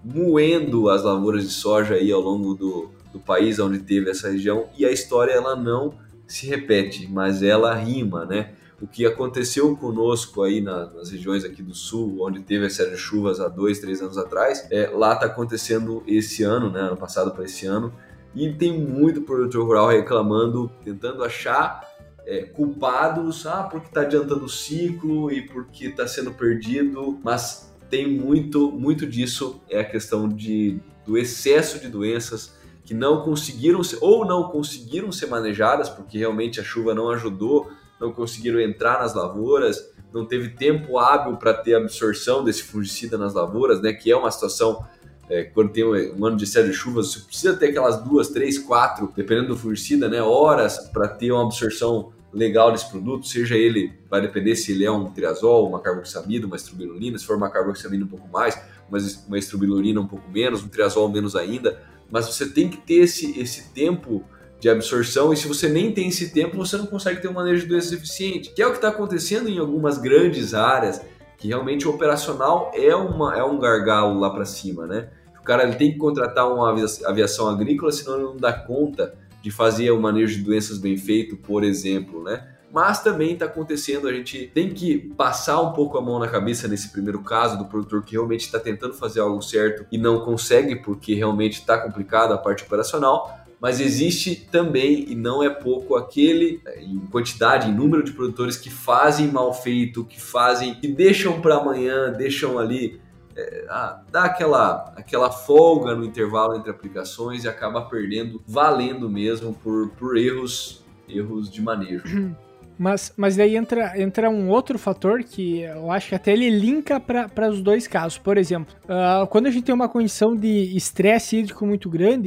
moendo as lavouras de soja aí ao longo do, do país onde teve essa região, e a história ela não se repete, mas ela rima, né? O que aconteceu conosco aí na, nas regiões aqui do sul, onde teve excesso de chuvas há dois, três anos atrás, é, lá está acontecendo esse ano, né, ano passado para esse ano, e tem muito produtor rural reclamando, tentando achar é, culpados, ah, porque está adiantando o ciclo e porque está sendo perdido, mas tem muito, muito disso é a questão de, do excesso de doenças que não conseguiram ser, ou não conseguiram ser manejadas, porque realmente a chuva não ajudou, não conseguiram entrar nas lavouras, não teve tempo hábil para ter absorção desse fungicida nas lavouras, né? Que é uma situação, é, quando tem um, um ano de excesso de chuvas, você precisa ter aquelas duas, três, quatro, dependendo do fungicida, né? Horas para ter uma absorção legal desse produto, seja ele, vai depender se ele é um triazol, uma carboxamida, uma estrobilurina, se for uma carboxamida um pouco mais, mas uma estrobilurina um pouco menos, um triazol menos ainda, mas você tem que ter esse, esse tempo de absorção, e se você nem tem esse tempo, você não consegue ter um manejo de doenças eficiente, que é o que está acontecendo em algumas grandes áreas, que realmente o operacional é, uma, é um gargalo lá para cima, né? O cara ele tem que contratar uma aviação agrícola, senão ele não dá conta de fazer o manejo de doenças bem feito, por exemplo, né? Mas também está acontecendo, a gente tem que passar um pouco a mão na cabeça nesse primeiro caso do produtor que realmente está tentando fazer algo certo e não consegue porque realmente está complicado a parte operacional. Mas existe também, e não é pouco, aquele, em quantidade, em número de produtores que fazem mal feito, que fazem, que deixam para amanhã, deixam ali, é, ah, dá aquela, aquela folga no intervalo entre aplicações e acaba perdendo, valendo mesmo por, por erros, erros de manejo. Mas, mas daí entra, entra um outro fator que eu acho que até ele linka para os dois casos. Por exemplo, uh, quando a gente tem uma condição de estresse hídrico muito grande,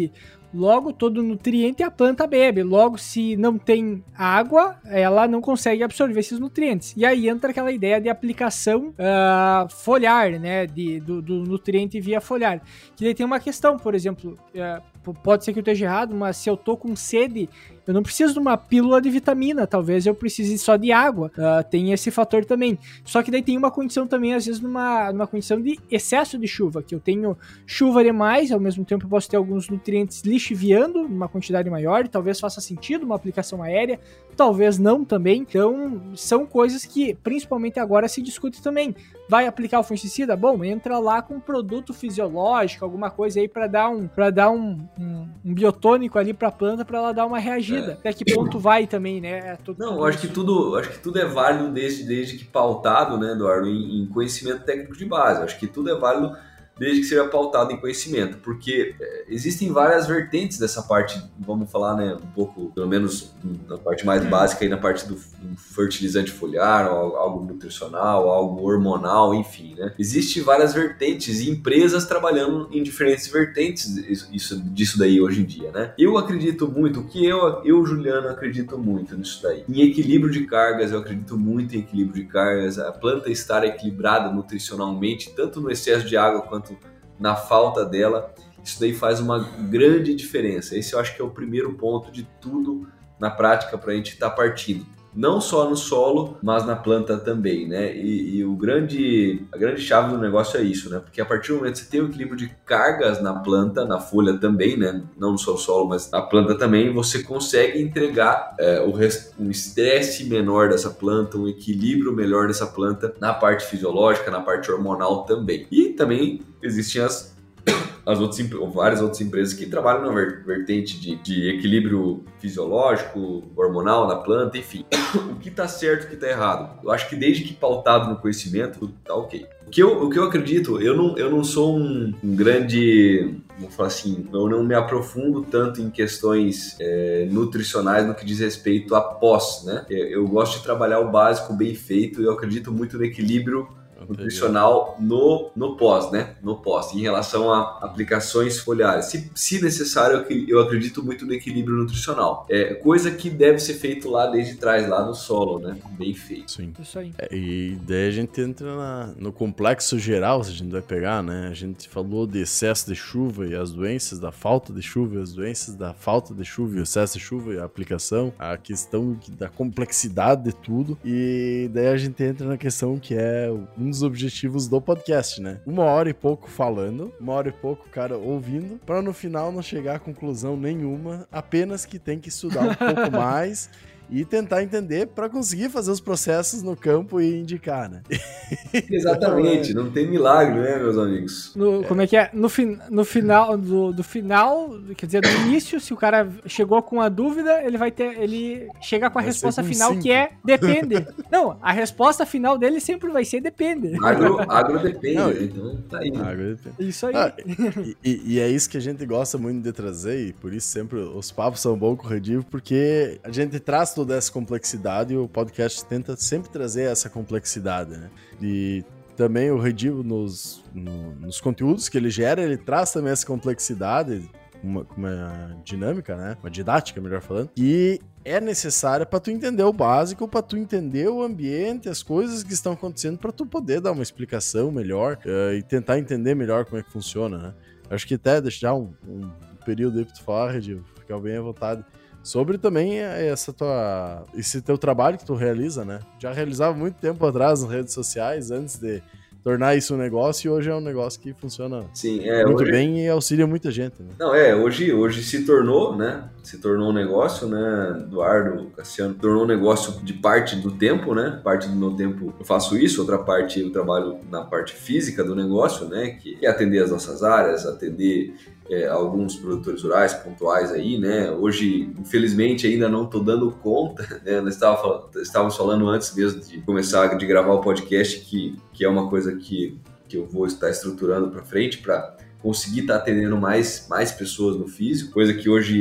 Logo, todo nutriente a planta bebe. Logo, se não tem água, ela não consegue absorver esses nutrientes. E aí entra aquela ideia de aplicação uh, foliar, né? De, do, do nutriente via foliar. Que daí tem uma questão, por exemplo, uh, pode ser que eu esteja errado, mas se eu tô com sede, eu não preciso de uma pílula de vitamina, talvez eu precise só de água. Uh, tem esse fator também. Só que daí tem uma condição também, às vezes, numa, numa condição de excesso de chuva, que eu tenho chuva demais, ao mesmo tempo eu posso ter alguns nutrientes lixiviando numa quantidade maior, e talvez faça sentido uma aplicação aérea, talvez não também. Então, são coisas que, principalmente agora, se discute também. Vai aplicar o fungicida? Bom, entra lá com um produto fisiológico, alguma coisa aí para dar um, pra dar um, um, um biotônico ali para a planta, para ela dar uma reagida. É. Até que ponto vai também, né? É tudo, Não, tudo eu acho que tudo, acho que tudo é válido desde, desde que pautado, né, Eduardo, em, em conhecimento técnico de base. Eu acho que tudo é válido desde que seja pautado em conhecimento, porque é, existem várias vertentes dessa parte, vamos falar, né, um pouco, pelo menos na parte mais básica, aí na parte do, do fertilizante foliar, algo, algo nutricional, algo hormonal, enfim, né. Existem várias vertentes e empresas trabalhando em diferentes vertentes isso, disso daí hoje em dia, né. Eu acredito muito, o que eu, eu, Juliano, acredito muito nisso daí. Em equilíbrio de cargas, eu acredito muito em equilíbrio de cargas, a planta estar equilibrada nutricionalmente, tanto no excesso de água quanto na falta dela, isso daí faz uma grande diferença. Esse eu acho que é o primeiro ponto de tudo na prática para a gente estar tá partindo. Não só no solo, mas na planta também, né? E, e o grande, a grande chave do negócio é isso, né? Porque a partir do momento que você tem o equilíbrio de cargas na planta, na folha também, né? Não só no solo, mas na planta também, você consegue entregar é, o rest... um estresse menor dessa planta, um equilíbrio melhor dessa planta na parte fisiológica, na parte hormonal também. E também existem as as outras, várias outras empresas que trabalham na vertente de, de equilíbrio fisiológico, hormonal na planta, enfim. O que está certo e o que está errado? Eu acho que desde que pautado no conhecimento, tudo tá ok. O que eu, o que eu acredito, eu não, eu não sou um, um grande, vou falar assim, eu não me aprofundo tanto em questões é, nutricionais no que diz respeito a pós, né? Eu gosto de trabalhar o básico bem feito e eu acredito muito no equilíbrio nutricional no, no pós, né? No pós, em relação a aplicações foliares. Se, se necessário, eu, eu acredito muito no equilíbrio nutricional. É coisa que deve ser feito lá desde trás, lá no solo, né? Bem feito. Sim. Isso aí. É, e daí a gente entra na, no complexo geral, se a gente vai pegar, né? A gente falou de excesso de chuva e as doenças da falta de chuva, e as doenças da falta de chuva e o excesso de chuva e a aplicação, a questão da complexidade de tudo. E daí a gente entra na questão que é um dos objetivos do podcast, né? Uma hora e pouco falando, uma hora e pouco o cara ouvindo, pra no final não chegar a conclusão nenhuma, apenas que tem que estudar um pouco mais e tentar entender para conseguir fazer os processos no campo e indicar, né? Exatamente, não tem milagre, né, meus amigos? No, é. Como é que é? No, fin, no final, do, do final, quer dizer, do início, se o cara chegou com a dúvida, ele vai ter, ele chega com a vai resposta final cinco. Que é depende. Não, a resposta final dele sempre vai ser depende. Agro, agro depende, não, então tá aí. Agro depende. Isso aí. Ah, e, e, e é isso que a gente gosta muito de trazer, e por isso sempre os papos são bons corretivos, porque a gente traz toda essa complexidade e o podcast tenta sempre trazer essa complexidade, né? E também o Redivo nos, no, nos conteúdos que ele gera, ele traz também essa complexidade, uma, uma dinâmica, né? Uma didática, melhor falando, e é necessária para tu entender o básico, para tu entender o ambiente, as coisas que estão acontecendo, para tu poder dar uma explicação melhor uh, e tentar entender melhor como é que funciona, né? Acho que até deixar um, um período aí para tu falar, Redivo, ficar bem à vontade. Sobre também essa tua, esse teu trabalho que tu realiza, né? Já realizava muito tempo atrás nas redes sociais, antes de tornar isso um negócio, e hoje é um negócio que funciona Sim, é, muito hoje... bem e auxilia muita gente, né? Não, é, hoje, hoje se tornou, né? Se tornou um negócio, né? Eduardo, Cassiano, tornou um negócio de parte do tempo, né? Parte do meu tempo eu faço isso, outra parte eu trabalho na parte física do negócio, né? Que é atender as nossas áreas, atender é, alguns produtores rurais pontuais aí, né? Hoje, infelizmente, ainda não estou dando conta, né? Nós estávamos falando antes mesmo de começar, de gravar o podcast, que, que é uma coisa que, que eu vou estar estruturando para frente, para conseguir estar atendendo mais, mais pessoas no físico, coisa que hoje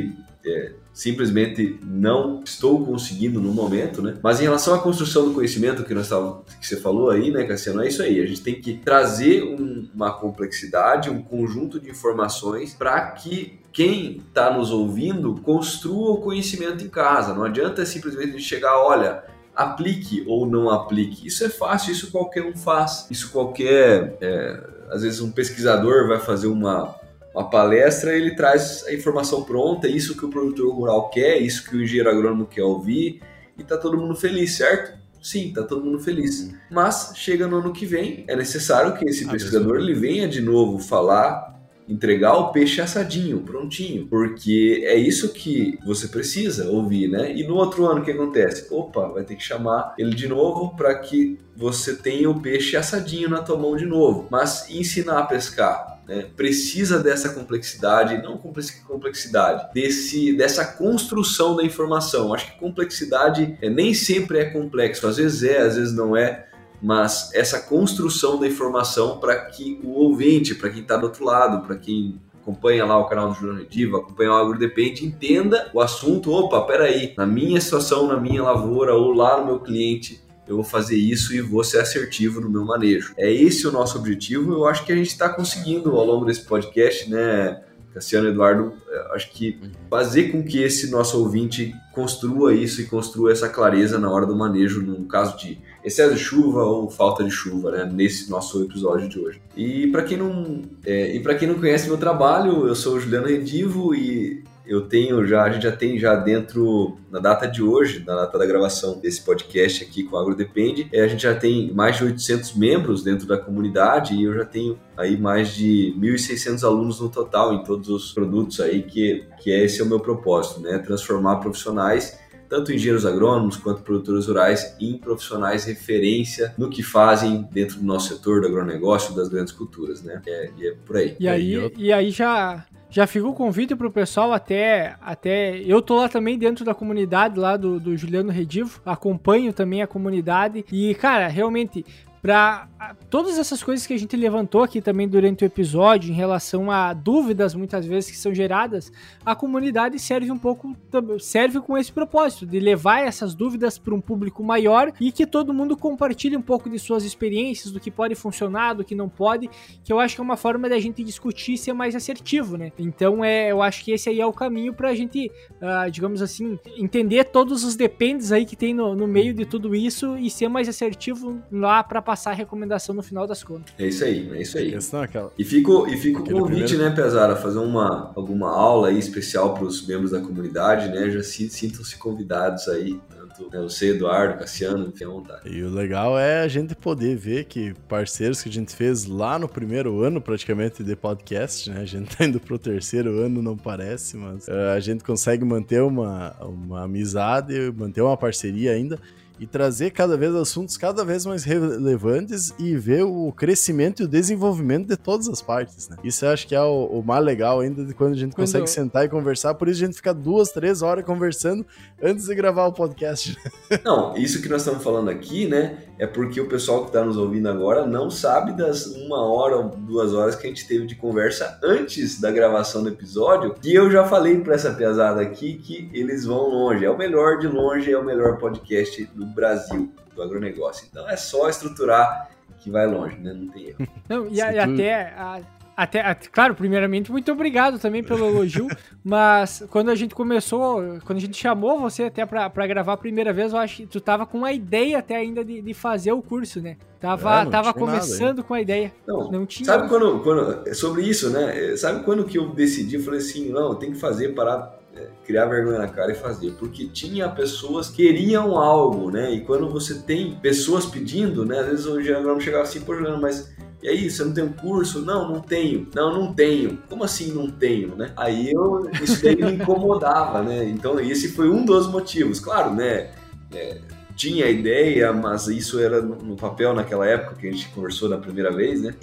é, simplesmente não estou conseguindo no momento, né? Mas em relação à construção do conhecimento que, nós tava, que você falou aí, né, Cassiano, é isso aí. A gente tem que trazer um, uma complexidade, um conjunto de informações para que quem está nos ouvindo construa o conhecimento em casa. Não adianta simplesmente a gente chegar, olha, aplique ou não aplique. Isso é fácil, isso qualquer um faz. Isso qualquer... É, às vezes um pesquisador vai fazer uma... uma palestra, ele traz a informação pronta, isso que o produtor rural quer, isso que o engenheiro agrônomo quer ouvir, e tá todo mundo feliz, certo? Sim, tá todo mundo feliz. Mas chega no ano que vem, é necessário que esse pesquisador ele venha de novo falar, entregar o peixe assadinho, prontinho, porque é isso que você precisa ouvir, né? E no outro ano o que acontece? Opa, vai ter que chamar ele de novo para que você tenha o peixe assadinho na tua mão de novo, mas ensinar a pescar. Né? Precisa dessa complexidade, não complexidade, desse, dessa construção da informação. Acho que complexidade é, nem sempre é complexo, às vezes é, às vezes não é, mas essa construção da informação para que o ouvinte, para quem está do outro lado, para quem acompanha lá o canal do Juliano Redivo, acompanha o AgroDepende, entenda o assunto. Opa, peraí, na minha situação, na minha lavoura ou lá no meu cliente, eu vou fazer isso e vou ser assertivo no meu manejo. É esse o nosso objetivo. Eu acho que a gente está conseguindo ao longo desse podcast, né, Cassiano e Eduardo, acho que fazer com que esse nosso ouvinte construa isso e construa essa clareza na hora do manejo, no caso de excesso de chuva ou falta de chuva, né, nesse nosso episódio de hoje. E para quem não, é, e para quem não conhece meu trabalho, eu sou o Juliano Redivo e eu tenho já, a gente já tem já dentro, na data de hoje, na data da gravação desse podcast aqui com o AgroDepende, é, a gente já tem mais de oitocentos membros dentro da comunidade e eu já tenho aí mais de mil e seiscentos alunos no total em todos os produtos aí, que, que esse é o meu propósito, né? Transformar profissionais, tanto engenheiros agrônomos quanto produtores rurais, em profissionais referência no que fazem dentro do nosso setor do agronegócio, das grandes culturas, né? É, e é por aí. E aí, e aí já... Já fica o convite pro pessoal, até, até eu tô lá também dentro da comunidade lá do, do Juliano Redivo, acompanho também a comunidade e, cara, realmente, para todas essas coisas que a gente levantou aqui também durante o episódio, em relação a dúvidas muitas vezes que são geradas, a comunidade serve um pouco, serve com esse propósito, de levar essas dúvidas para um público maior e que todo mundo compartilhe um pouco de suas experiências, do que pode funcionar, do que não pode, que eu acho que é uma forma da gente discutir e ser mais assertivo, né? Então, é, eu acho que esse aí é o caminho pra gente, uh, digamos assim, entender todos os dependes aí que tem no, no meio de tudo isso e ser mais assertivo lá pra passar a recomendação no final das contas. É isso aí, é isso aí. Questão é aquela... E fico, e fico com o convite, primeiro... né, Pesara, fazer uma, alguma aula aí especial para os membros da comunidade, né? Já sintam-se convidados aí, tanto né, você, Eduardo, Cassiano, fiquem à vontade. E o legal é a gente poder ver que parceiros que a gente fez lá no primeiro ano, praticamente, de podcast, né? A gente tá indo pro terceiro ano, não parece, mas uh, a gente consegue manter uma, uma amizade, manter uma parceria ainda, e trazer cada vez assuntos cada vez mais relevantes e ver o crescimento e o desenvolvimento de todas as partes, né? Isso eu acho que é o, o mais legal ainda de quando a gente quando consegue eu... sentar e conversar, por isso a gente fica duas, três horas conversando antes de gravar o podcast. Não, isso que nós estamos falando aqui, né, é porque o pessoal que está nos ouvindo agora não sabe das uma hora ou duas horas que a gente teve de conversa antes da gravação do episódio, e eu já falei para essa piazada aqui que eles vão longe, é o melhor de longe, é o melhor podcast do Brasil, do agronegócio. Então é só estruturar que vai longe, né? Não tem erro. Não, e, a, e até, a, até, a, claro, primeiramente, muito obrigado também pelo elogio, mas quando a gente começou, quando a gente chamou você até pra, pra gravar a primeira vez, eu acho que tu tava com a ideia até ainda de, de fazer o curso, né? Tava, é, tava começando com a ideia. Não, não tinha. Sabe quando, quando, sobre isso, né? Sabe quando que eu decidi, eu falei assim, não, tem que fazer, parar, criar vergonha na cara e fazer, porque tinha pessoas que queriam algo, né? E quando você tem pessoas pedindo, né? Às vezes o Juliano chegava assim, pô, Juliano, mas e aí, você não tem um curso? Não, não tenho. Não, não tenho. Como assim não tenho, né? Aí eu, isso daí me incomodava, né? Então esse foi um dos motivos. Claro, né? É, tinha a ideia, mas isso era no papel naquela época que a gente conversou na primeira vez, né?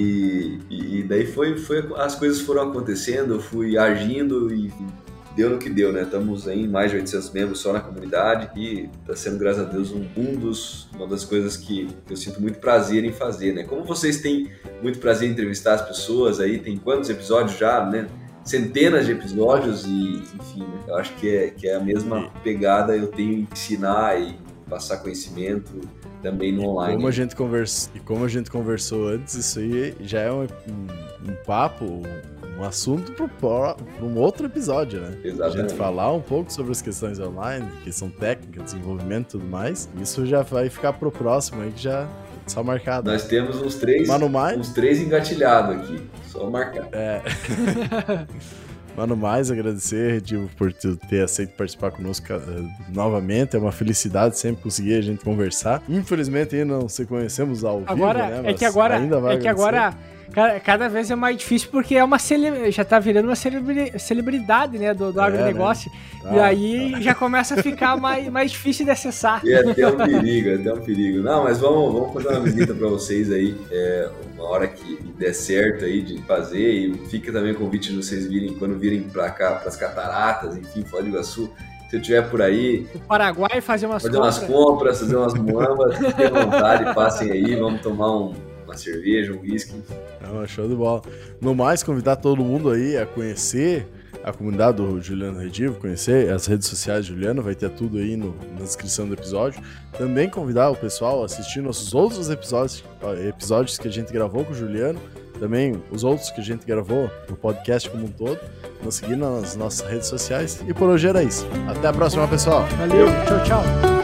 E, e daí foi, foi, as coisas foram acontecendo, eu fui agindo e deu no que deu, né? Estamos em mais de oitocentos membros só na comunidade e está sendo, graças a Deus, um, um dos, uma das coisas que eu sinto muito prazer em fazer, né? Como vocês têm muito prazer em entrevistar as pessoas aí, tem quantos episódios já, né? centenas de episódios e, enfim, né? Eu acho que é, que é a mesma pegada, eu tenho que ensinar e passar conhecimento também no online. Como a gente conversa, e como a gente conversou antes, isso aí já é um, um, um papo, um assunto para um outro episódio, né? Exatamente. A gente falar um pouco sobre as questões online, questão técnica, desenvolvimento e tudo mais. Isso já vai ficar pro próximo aí, que já só marcado. Nós temos uns três, Mano mais... uns três engatilhados aqui, só marcar. É. Mano, mais agradecer, Redivo, por tu ter aceito participar conosco uh, novamente. É uma felicidade sempre conseguir a gente conversar. Infelizmente ainda não se conhecemos ao agora, vivo, né? É que agora, ainda vai é que agora cada, cada vez é mais difícil porque é uma cele... já tá virando uma celebri... celebridade, né, do, do é, agronegócio. Né? E ah, aí já começa a ficar mais, mais difícil de acessar. E é até um perigo, é até um perigo. Não, mas vamos, vamos fazer uma visita para vocês aí, é, uma hora que der certo aí de fazer, e fica também o convite de vocês virem, quando virem para cá, para as cataratas, enfim, Foz do Iguaçu, se eu estiver por aí... O Paraguai fazer umas fazer compras. umas compras, fazer umas muambas, fiquem à vontade, passem aí, vamos tomar um, uma cerveja, um whisky. É, show de bola. No mais, convidar todo mundo aí a conhecer a comunidade do Juliano Redivo, conhecer as redes sociais do Juliano, vai ter tudo aí no, na descrição do episódio. Também convidar o pessoal a assistir nossos outros episódios, episódios que a gente gravou com o Juliano, também os outros que a gente gravou no podcast como um todo, nos seguir nas nossas redes sociais. E por hoje era isso. Até a próxima, pessoal. Valeu, tchau, tchau.